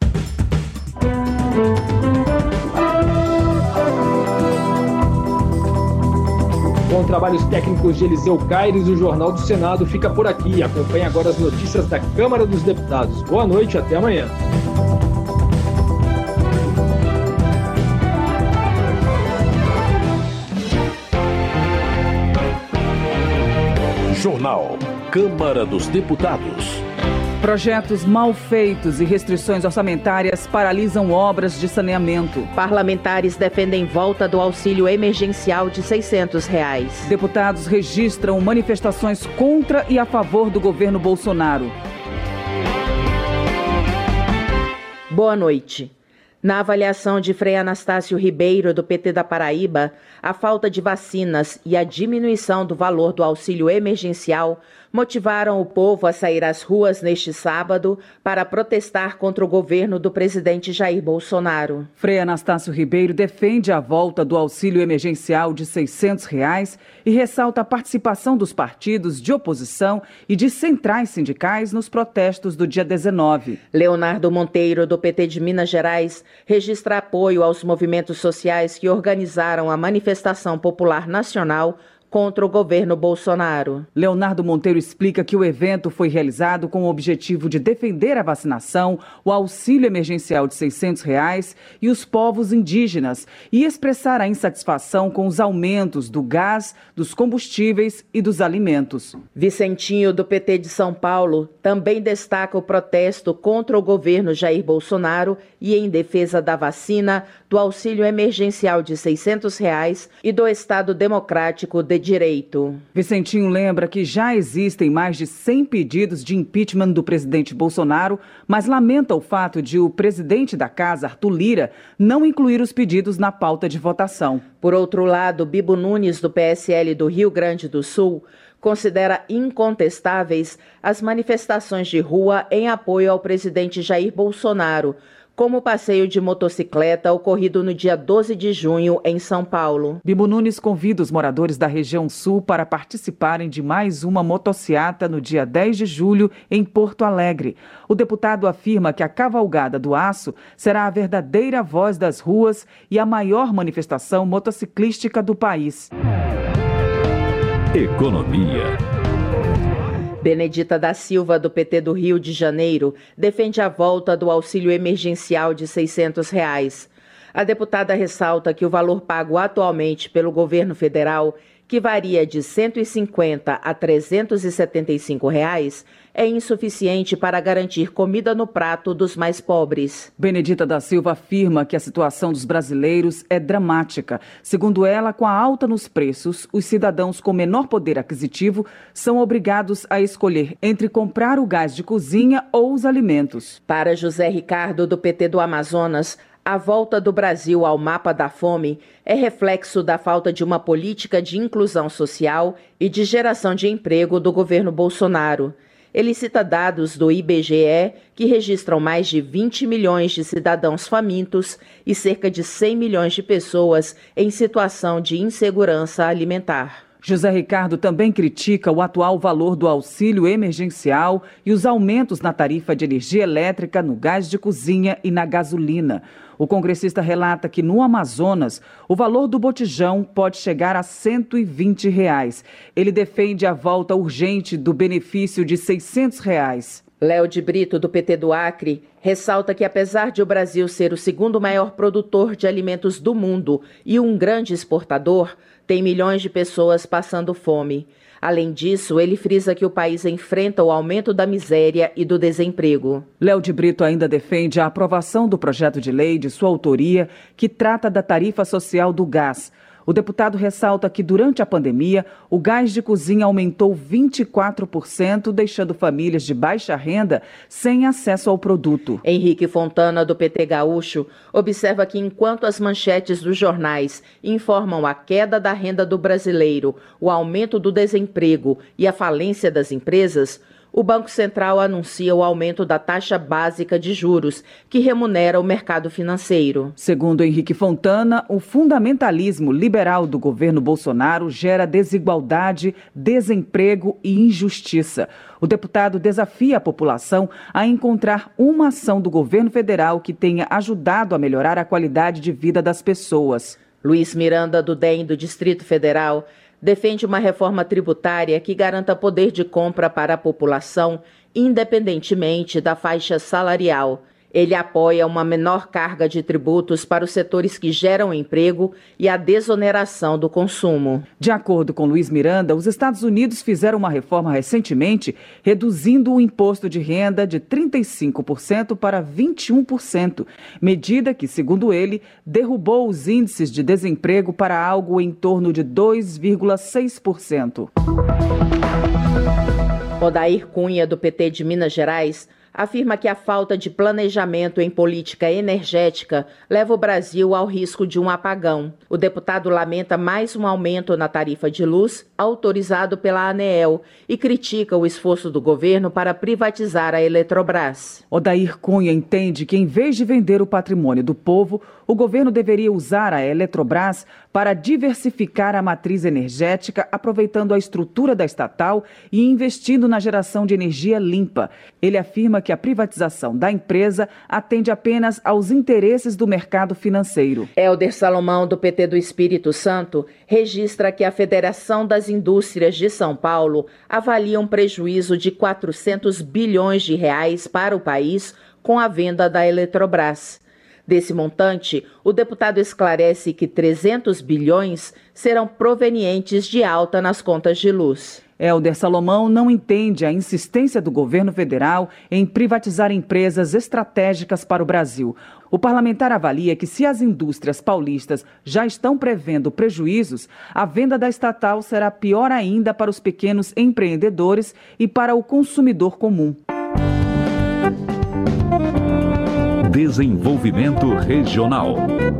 Com trabalhos técnicos de Eliseu Caires, o Jornal do Senado fica por aqui. Acompanhe agora as notícias da Câmara dos Deputados. Boa noite, até amanhã. Jornal Câmara dos Deputados. Projetos mal feitos e restrições orçamentárias paralisam obras de saneamento. Parlamentares defendem volta do auxílio emergencial de R$ 600. Deputados registram manifestações contra e a favor do governo Bolsonaro. Boa noite. Na avaliação de Frei Anastácio Ribeiro, do PT da Paraíba, a falta de vacinas e a diminuição do valor do auxílio emergencial motivaram o povo a sair às ruas neste sábado para protestar contra o governo do presidente Jair Bolsonaro. Frei Anastácio Ribeiro defende a volta do auxílio emergencial de R$ 600 e ressalta a participação dos partidos de oposição e de centrais sindicais nos protestos do dia 19. Leonardo Monteiro, do PT de Minas Gerais, registra apoio aos movimentos sociais que organizaram a manifestação popular nacional contra o governo Bolsonaro. Leonardo Monteiro explica que o evento foi realizado com o objetivo de defender a vacinação, o auxílio emergencial de R$ 600 e os povos indígenas e expressar a insatisfação com os aumentos do gás, dos combustíveis e dos alimentos. Vicentinho, do PT de São Paulo, também destaca o protesto contra o governo Jair Bolsonaro e em defesa da vacina, do auxílio emergencial de R$ 600 e do Estado Democrático de Direito. Vicentinho lembra que já existem mais de 100 pedidos de impeachment do presidente Bolsonaro, mas lamenta o fato de o presidente da casa, Arthur Lira, não incluir os pedidos na pauta de votação. Por outro lado, Bibo Nunes, do PSL do Rio Grande do Sul, considera incontestáveis as manifestações de rua em apoio ao presidente Jair Bolsonaro, como o passeio de motocicleta ocorrido no dia 12 de junho em São Paulo. Bibo Nunes convida os moradores da região sul para participarem de mais uma motociata no dia 10 de julho em Porto Alegre. O deputado afirma que a Cavalgada do Aço será a verdadeira voz das ruas e a maior manifestação motociclística do país. Economia. Benedita da Silva, do PT do Rio de Janeiro, defende a volta do auxílio emergencial de R$ 600. A deputada ressalta que o valor pago atualmente pelo governo federal, que varia de R$ 150 a R$ 375, é insuficiente para garantir comida no prato dos mais pobres. Benedita da Silva afirma que a situação dos brasileiros é dramática. Segundo ela, com a alta nos preços, os cidadãos com menor poder aquisitivo são obrigados a escolher entre comprar o gás de cozinha ou os alimentos. Para José Ricardo, do PT do Amazonas, a volta do Brasil ao mapa da fome é reflexo da falta de uma política de inclusão social e de geração de emprego do governo Bolsonaro. Ele cita dados do IBGE, que registram mais de 20 milhões de cidadãos famintos e cerca de 100 milhões de pessoas em situação de insegurança alimentar. José Ricardo também critica o atual valor do auxílio emergencial e os aumentos na tarifa de energia elétrica, no gás de cozinha e na gasolina. O congressista relata que no Amazonas, o valor do botijão pode chegar a R$ 120. Ele defende a volta urgente do benefício de R$ 600. Léo de Brito, do PT do Acre, ressalta que apesar de o Brasil ser o segundo maior produtor de alimentos do mundo e um grande exportador, tem milhões de pessoas passando fome. Além disso, ele frisa que o país enfrenta o aumento da miséria e do desemprego. Léo de Brito ainda defende a aprovação do projeto de lei de sua autoria que trata da tarifa social do gás. O deputado ressalta que durante a pandemia, o gás de cozinha aumentou 24%, deixando famílias de baixa renda sem acesso ao produto. Henrique Fontana, do PT Gaúcho, observa que enquanto as manchetes dos jornais informam a queda da renda do brasileiro, o aumento do desemprego e a falência das empresas, o Banco Central anuncia o aumento da taxa básica de juros, que remunera o mercado financeiro. Segundo Henrique Fontana, o fundamentalismo liberal do governo Bolsonaro gera desigualdade, desemprego e injustiça. O deputado desafia a população a encontrar uma ação do governo federal que tenha ajudado a melhorar a qualidade de vida das pessoas. Luiz Miranda, do DEM do Distrito Federal, defende uma reforma tributária que garanta poder de compra para a população, independentemente da faixa salarial. Ele apoia uma menor carga de tributos para os setores que geram emprego e a desoneração do consumo. De acordo com Luiz Miranda, os Estados Unidos fizeram uma reforma recentemente, reduzindo o imposto de renda de 35% para 21%, medida que, segundo ele, derrubou os índices de desemprego para algo em torno de 2,6%. Odair Cunha, do PT de Minas Gerais, afirma que a falta de planejamento em política energética leva o Brasil ao risco de um apagão. O deputado lamenta mais um aumento na tarifa de luz autorizado pela ANEEL e critica o esforço do governo para privatizar a Eletrobras. Odair Cunha entende que, em vez de vender o patrimônio do povo, o governo deveria usar a Eletrobras para diversificar a matriz energética, aproveitando a estrutura da estatal e investindo na geração de energia limpa. Ele afirma que a privatização da empresa atende apenas aos interesses do mercado financeiro. Helder Salomão, do PT do Espírito Santo, registra que a Federação das Indústrias de São Paulo avalia um prejuízo de 400 bilhões de reais para o país com a venda da Eletrobras. Desse montante, o deputado esclarece que 300 bilhões serão provenientes de alta nas contas de luz. Helder Salomão não entende a insistência do governo federal em privatizar empresas estratégicas para o Brasil. O parlamentar avalia que, se as indústrias paulistas já estão prevendo prejuízos, a venda da estatal será pior ainda para os pequenos empreendedores e para o consumidor comum. Desenvolvimento regional.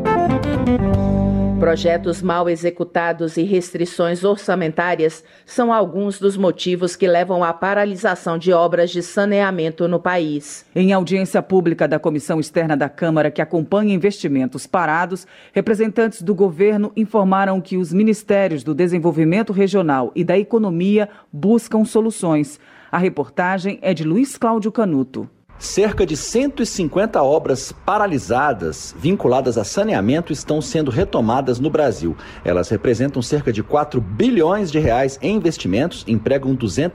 Projetos mal executados e restrições orçamentárias são alguns dos motivos que levam à paralisação de obras de saneamento no país. Em audiência pública da Comissão Externa da Câmara, que acompanha investimentos parados, representantes do governo informaram que os Ministérios do Desenvolvimento Regional e da Economia buscam soluções. A reportagem é de Luiz Cláudio Canuto. Cerca de 150 obras paralisadas vinculadas a saneamento estão sendo retomadas no Brasil. Elas representam cerca de 4 bilhões de reais em investimentos, empregam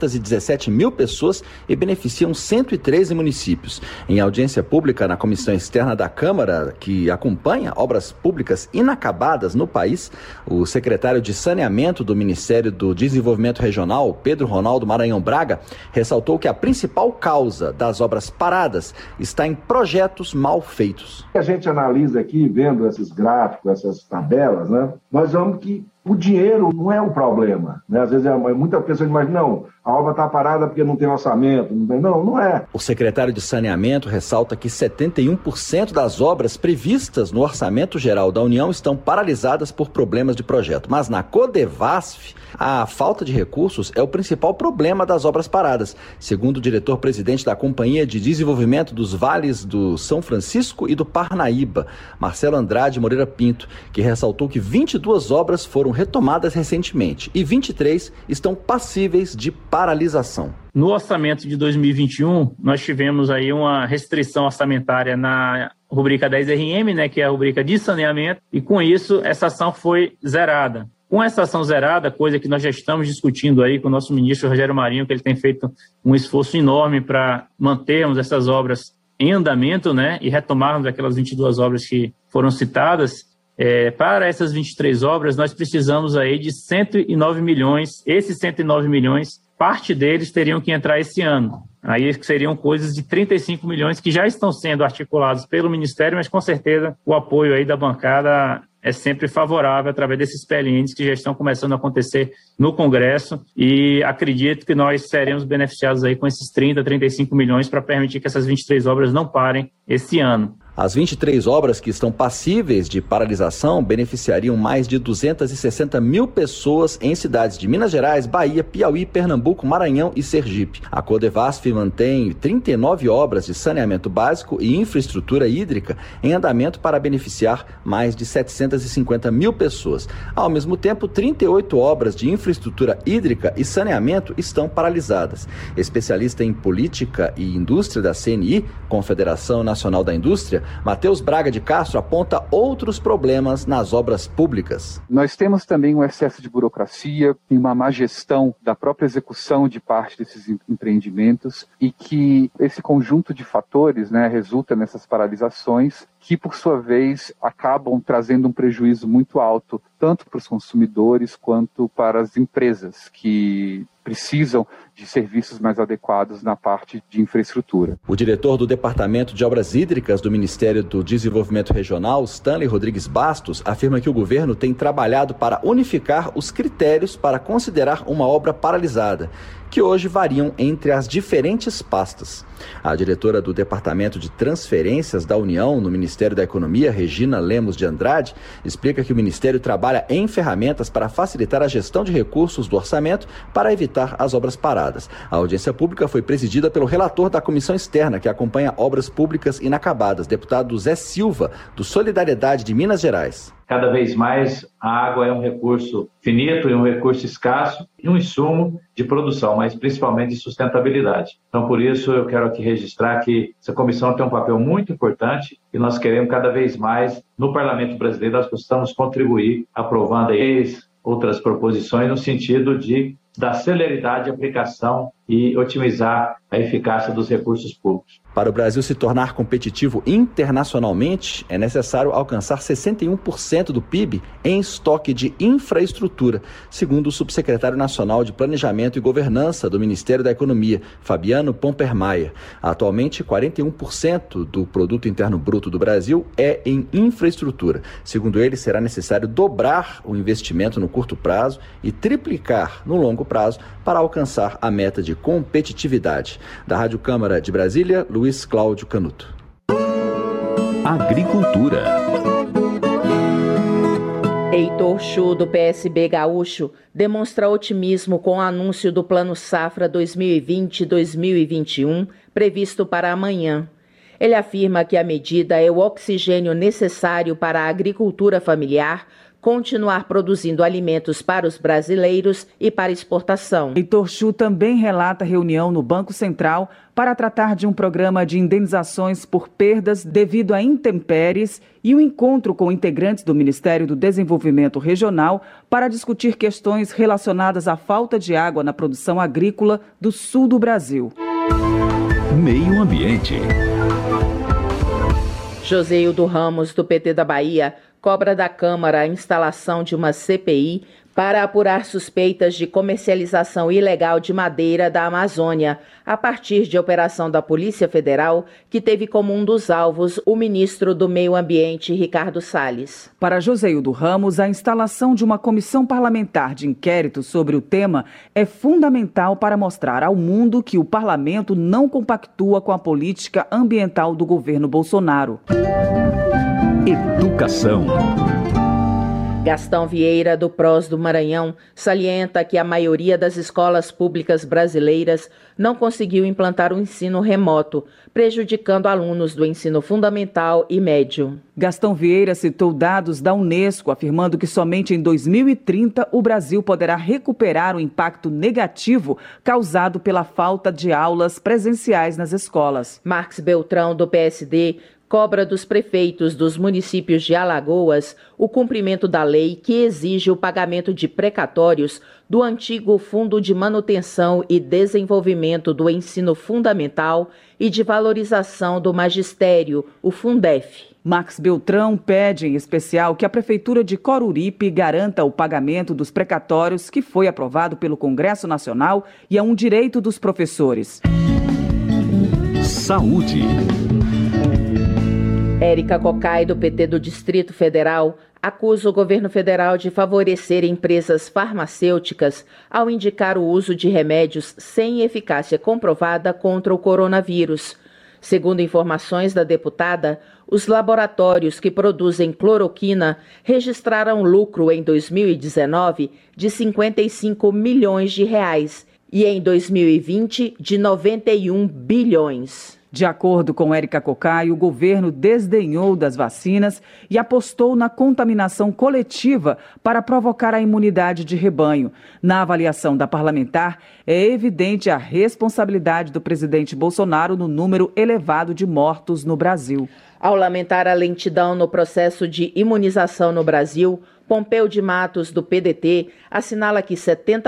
217 mil pessoas e beneficiam 113 municípios. Em audiência pública na Comissão Externa da Câmara, que acompanha obras públicas inacabadas no país, o secretário de Saneamento do Ministério do Desenvolvimento Regional, Pedro Ronaldo Maranhão Braga, ressaltou que a principal causa das obras paradas está em projetos mal feitos. A gente analisa aqui, vendo esses gráficos, essas tabelas, né? Nós vemos que o dinheiro não é o problema, né? Às vezes muita pessoa imagina, não, a obra está parada porque não tem orçamento. Não é. O secretário de Saneamento ressalta que 71% das obras previstas no Orçamento Geral da União estão paralisadas por problemas de projeto. Mas na Codevasf, a falta de recursos é o principal problema das obras paradas, segundo o diretor-presidente da Companhia de Desenvolvimento dos Vales do São Francisco e do Parnaíba, Marcelo Andrade Moreira Pinto, que ressaltou que 22 obras foram retomadas recentemente e 23 estão passíveis de paralisação. No orçamento de 2021, nós tivemos aí uma restrição orçamentária na rubrica 10RM, né, que é a rubrica de saneamento, e com isso essa ação foi zerada. Com essa ação zerada, coisa que nós já estamos discutindo aí com o nosso ministro Rogério Marinho, que ele tem feito um esforço enorme para mantermos essas obras em andamento, né, e retomarmos aquelas 22 obras que foram citadas, Para essas 23 obras, nós precisamos aí de 109 milhões. Esses 109 milhões, parte deles teriam que entrar esse ano. Aí seriam coisas de 35 milhões que já estão sendo articulados pelo Ministério, mas com certeza o apoio aí da bancada é sempre favorável através desses PLNs que já estão começando a acontecer no Congresso, e acredito que nós seremos beneficiados aí com esses 30, 35 milhões para permitir que essas 23 obras não parem esse ano. As 23 obras que estão passíveis de paralisação beneficiariam mais de 260 mil pessoas em cidades de Minas Gerais, Bahia, Piauí, Pernambuco, Maranhão e Sergipe. A Codevasf mantém 39 obras de saneamento básico e infraestrutura hídrica em andamento para beneficiar mais de 750 mil pessoas. Ao mesmo tempo, 38 obras de infraestrutura hídrica e saneamento estão paralisadas. Especialista em política e indústria da CNI, Confederação Nacional da Indústria, Matheus Braga de Castro aponta outros problemas nas obras públicas. Nós temos também um excesso de burocracia e uma má gestão da própria execução de parte desses empreendimentos, e que esse conjunto de fatores, resulta nessas paralisações, que por sua vez acabam trazendo um prejuízo muito alto, tanto para os consumidores quanto para as empresas que precisam de serviços mais adequados na parte de infraestrutura. O diretor do Departamento de Obras Hídricas do Ministério do Desenvolvimento Regional, Stanley Rodrigues Bastos, afirma que o governo tem trabalhado para unificar os critérios para considerar uma obra paralisada, que hoje variam entre as diferentes pastas. A diretora do Departamento de Transferências da União no Ministério da Economia, Regina Lemos de Andrade, explica que o Ministério trabalha em ferramentas para facilitar a gestão de recursos do orçamento para evitar as obras paradas. A audiência pública foi presidida pelo relator da Comissão Externa, que acompanha obras públicas inacabadas, deputado Zé Silva, do Solidariedade de Minas Gerais. Cada vez mais a água é um recurso finito e um recurso escasso e um insumo de produção, mas principalmente de sustentabilidade. Então, por isso, eu quero aqui registrar que essa comissão tem um papel muito importante e nós queremos cada vez mais, no Parlamento Brasileiro, nós possamos contribuir aprovando outras proposições no sentido da celeridade de aplicação e otimizar a eficácia dos recursos públicos. Para o Brasil se tornar competitivo internacionalmente, é necessário alcançar 61% do PIB em estoque de infraestrutura, segundo o subsecretário nacional de Planejamento e Governança do Ministério da Economia, Fabiano Pompermayer. Atualmente, 41% do produto interno bruto do Brasil é em infraestrutura. Segundo ele, será necessário dobrar o investimento no curto prazo e triplicar no longo prazo para alcançar a meta de competitividade. Da Rádio Câmara de Brasília, Luiz Cláudio Canuto. Agricultura. Heitor Chu, do PSB gaúcho, demonstra otimismo com o anúncio do Plano Safra 2020-2021, previsto para amanhã. Ele afirma que a medida é o oxigênio necessário para a agricultura familiar continuar produzindo alimentos para os brasileiros e para exportação. Heitor Chu também relata reunião no Banco Central para tratar de um programa de indenizações por perdas devido a intempéries e um encontro com integrantes do Ministério do Desenvolvimento Regional para discutir questões relacionadas à falta de água na produção agrícola do sul do Brasil. Meio Ambiente. Joseildo Ramos, do PT da Bahia, cobra da Câmara a instalação de uma CPI para apurar suspeitas de comercialização ilegal de madeira da Amazônia, a partir de operação da Polícia Federal, que teve como um dos alvos o ministro do Meio Ambiente, Ricardo Salles. Para Joseildo Ramos, a instalação de uma comissão parlamentar de inquérito sobre o tema é fundamental para mostrar ao mundo que o parlamento não compactua com a política ambiental do governo Bolsonaro. Educação. Gastão Vieira, do PROS do Maranhão, salienta que a maioria das escolas públicas brasileiras não conseguiu implantar o ensino remoto, prejudicando alunos do ensino fundamental e médio. Gastão Vieira citou dados da Unesco, afirmando que somente em 2030 o Brasil poderá recuperar o impacto negativo causado pela falta de aulas presenciais nas escolas. Marcos Beltrão, do PSD, cobra dos prefeitos dos municípios de Alagoas o cumprimento da lei que exige o pagamento de precatórios do antigo Fundo de Manutenção e Desenvolvimento do Ensino Fundamental e de Valorização do Magistério, o Fundef. Max Beltrão pede, em especial, que a Prefeitura de Coruripe garanta o pagamento dos precatórios que foi aprovado pelo Congresso Nacional e é um direito dos professores. Saúde. Érica Cocai, do PT do Distrito Federal, acusa o governo federal de favorecer empresas farmacêuticas ao indicar o uso de remédios sem eficácia comprovada contra o coronavírus. Segundo informações da deputada, os laboratórios que produzem cloroquina registraram lucro em 2019 de 55 milhões de reais e em 2020 de 91 bilhões. De acordo com Érica Cocai, o governo desdenhou das vacinas e apostou na contaminação coletiva para provocar a imunidade de rebanho. Na avaliação da parlamentar, é evidente a responsabilidade do presidente Bolsonaro no número elevado de mortos no Brasil. Ao lamentar a lentidão no processo de imunização no Brasil, Pompeu de Matos, do PDT, assinala que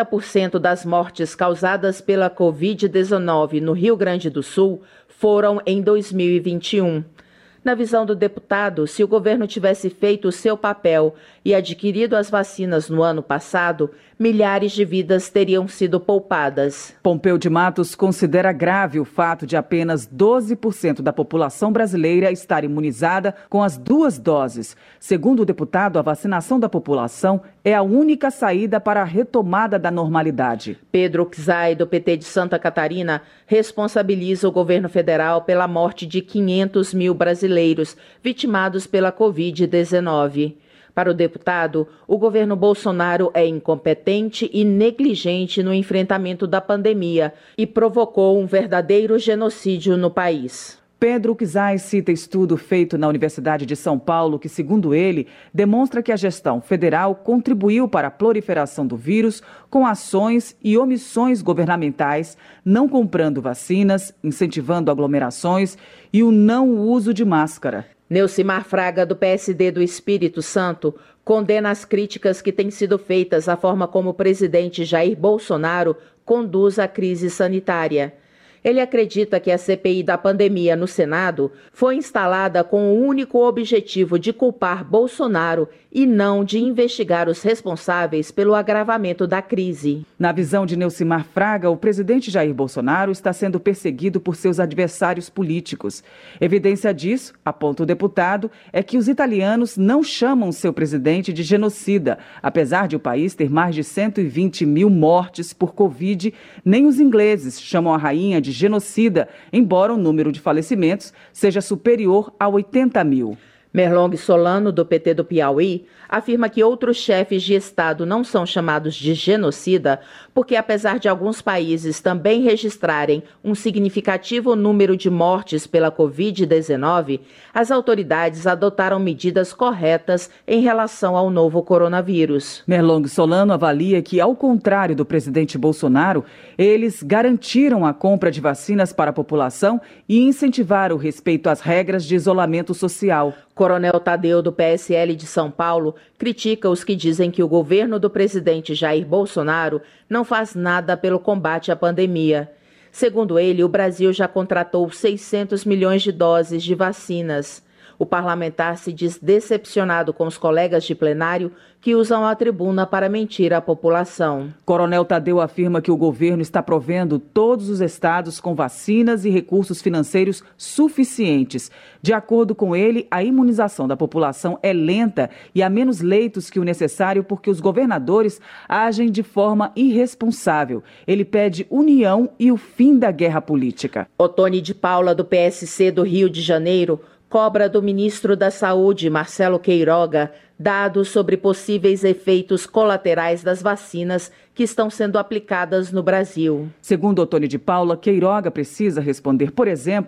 70% das mortes causadas pela Covid-19 no Rio Grande do Sul foram em 2021. Na visão do deputado, se o governo tivesse feito o seu papel e adquirido as vacinas no ano passado, milhares de vidas teriam sido poupadas. Pompeu de Matos considera grave o fato de apenas 12% da população brasileira estar imunizada com as 2 doses. Segundo o deputado, a vacinação da população é a única saída para a retomada da normalidade. Pedro Czai, do PT de Santa Catarina, responsabiliza o governo federal pela morte de 500 mil brasileiros vitimados pela Covid-19. Para o deputado, o governo Bolsonaro é incompetente e negligente no enfrentamento da pandemia e provocou um verdadeiro genocídio no país. Pedro Czai cita estudo feito na Universidade de São Paulo que, segundo ele, demonstra que a gestão federal contribuiu para a proliferação do vírus com ações e omissões governamentais, não comprando vacinas, incentivando aglomerações e o não uso de máscara. Neucimar Fraga, do PSD do Espírito Santo, condena as críticas que têm sido feitas à forma como o presidente Jair Bolsonaro conduz a crise sanitária. Ele acredita que a CPI da pandemia no Senado foi instalada com o único objetivo de culpar Bolsonaro e não de investigar os responsáveis pelo agravamento da crise. Na visão de Neucimar Fraga, o presidente Jair Bolsonaro está sendo perseguido por seus adversários políticos. Evidência disso, aponta o deputado, é que os italianos não chamam seu presidente de genocida. Apesar de o país ter mais de 120 mil mortes por Covid, nem os ingleses chamam a rainha de genocida, embora o número de falecimentos seja superior a 80 mil. Merlong Solano, do PT do Piauí, afirma que outros chefes de Estado não são chamados de genocida porque, apesar de alguns países também registrarem um significativo número de mortes pela Covid-19, as autoridades adotaram medidas corretas em relação ao novo coronavírus. Merlong Solano avalia que, ao contrário do presidente Bolsonaro, eles garantiram a compra de vacinas para a população e incentivaram o respeito às regras de isolamento social. Coronel Tadeu, do PSL de São Paulo, critica os que dizem que o governo do presidente Jair Bolsonaro não faz nada pelo combate à pandemia. Segundo ele, o Brasil já contratou 600 milhões de doses de vacinas. O parlamentar se diz decepcionado com os colegas de plenário que usam a tribuna para mentir à população. Coronel Tadeu afirma que o governo está provendo todos os estados com vacinas e recursos financeiros suficientes. De acordo com ele, a imunização da população é lenta e há menos leitos que o necessário porque os governadores agem de forma irresponsável. Ele pede união e o fim da guerra política. Otone de Paula, do PSC do Rio de Janeiro, cobra do ministro da Saúde, Marcelo Queiroga, dados sobre possíveis efeitos colaterais das vacinas que estão sendo aplicadas no Brasil. Segundo Otone de Paula, Queiroga precisa responder, por exemplo,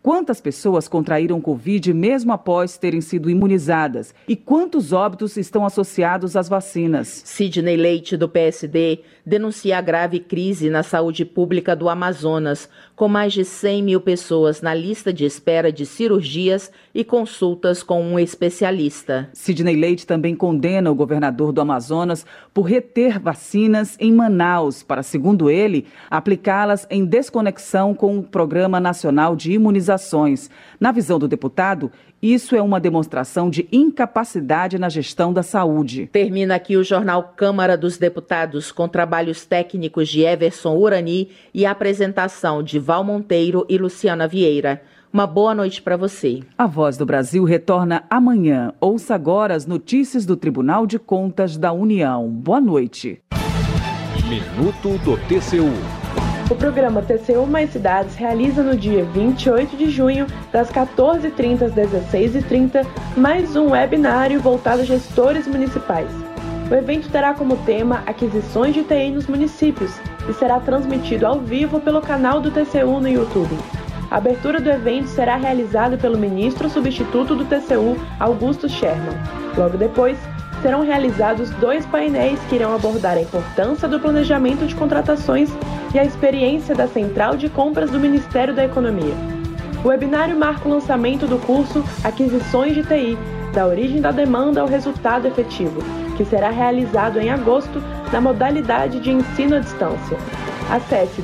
Quantas pessoas contraíram Covid mesmo após terem sido imunizadas? E quantos óbitos estão associados às vacinas? Sidney Leite, do PSD, denuncia a grave crise na saúde pública do Amazonas, com mais de 100 mil pessoas na lista de espera de cirurgias e consultas com um especialista. Sidney Leite também condena o governador do Amazonas por reter vacinas em Manaus, para, segundo ele, aplicá-las em desconexão com o Programa Nacional de Imunizações. Na visão do deputado, isso é uma demonstração de incapacidade na gestão da saúde. Termina aqui o jornal Câmara dos Deputados, com trabalhos técnicos de Everson Urani e a apresentação de Val Monteiro e Luciana Vieira. Uma boa noite para você. A Voz do Brasil retorna amanhã. Ouça agora as notícias do Tribunal de Contas da União. Boa noite. Minuto do TCU. O programa TCU Mais Cidades realiza no dia 28 de junho, das 14h30 às 16h30, mais um webinário voltado a gestores municipais. O evento terá como tema aquisições de TI nos municípios e será transmitido ao vivo pelo canal do TCU no YouTube. A abertura do evento será realizada pelo ministro substituto do TCU, Augusto Sherman. Logo depois, serão realizados 2 painéis que irão abordar a importância do planejamento de contratações e a experiência da Central de Compras do Ministério da Economia. O webinário marca o lançamento do curso Aquisições de TI, da origem da demanda ao resultado efetivo, que será realizado em agosto na modalidade de ensino à distância. Acesse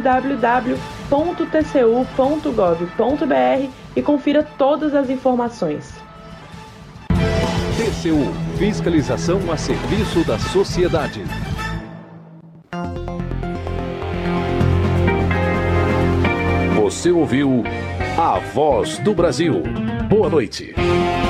www.tcu.gov.br e confira todas as informações. TCU, fiscalização a serviço da sociedade. Você ouviu A Voz do Brasil. Boa noite.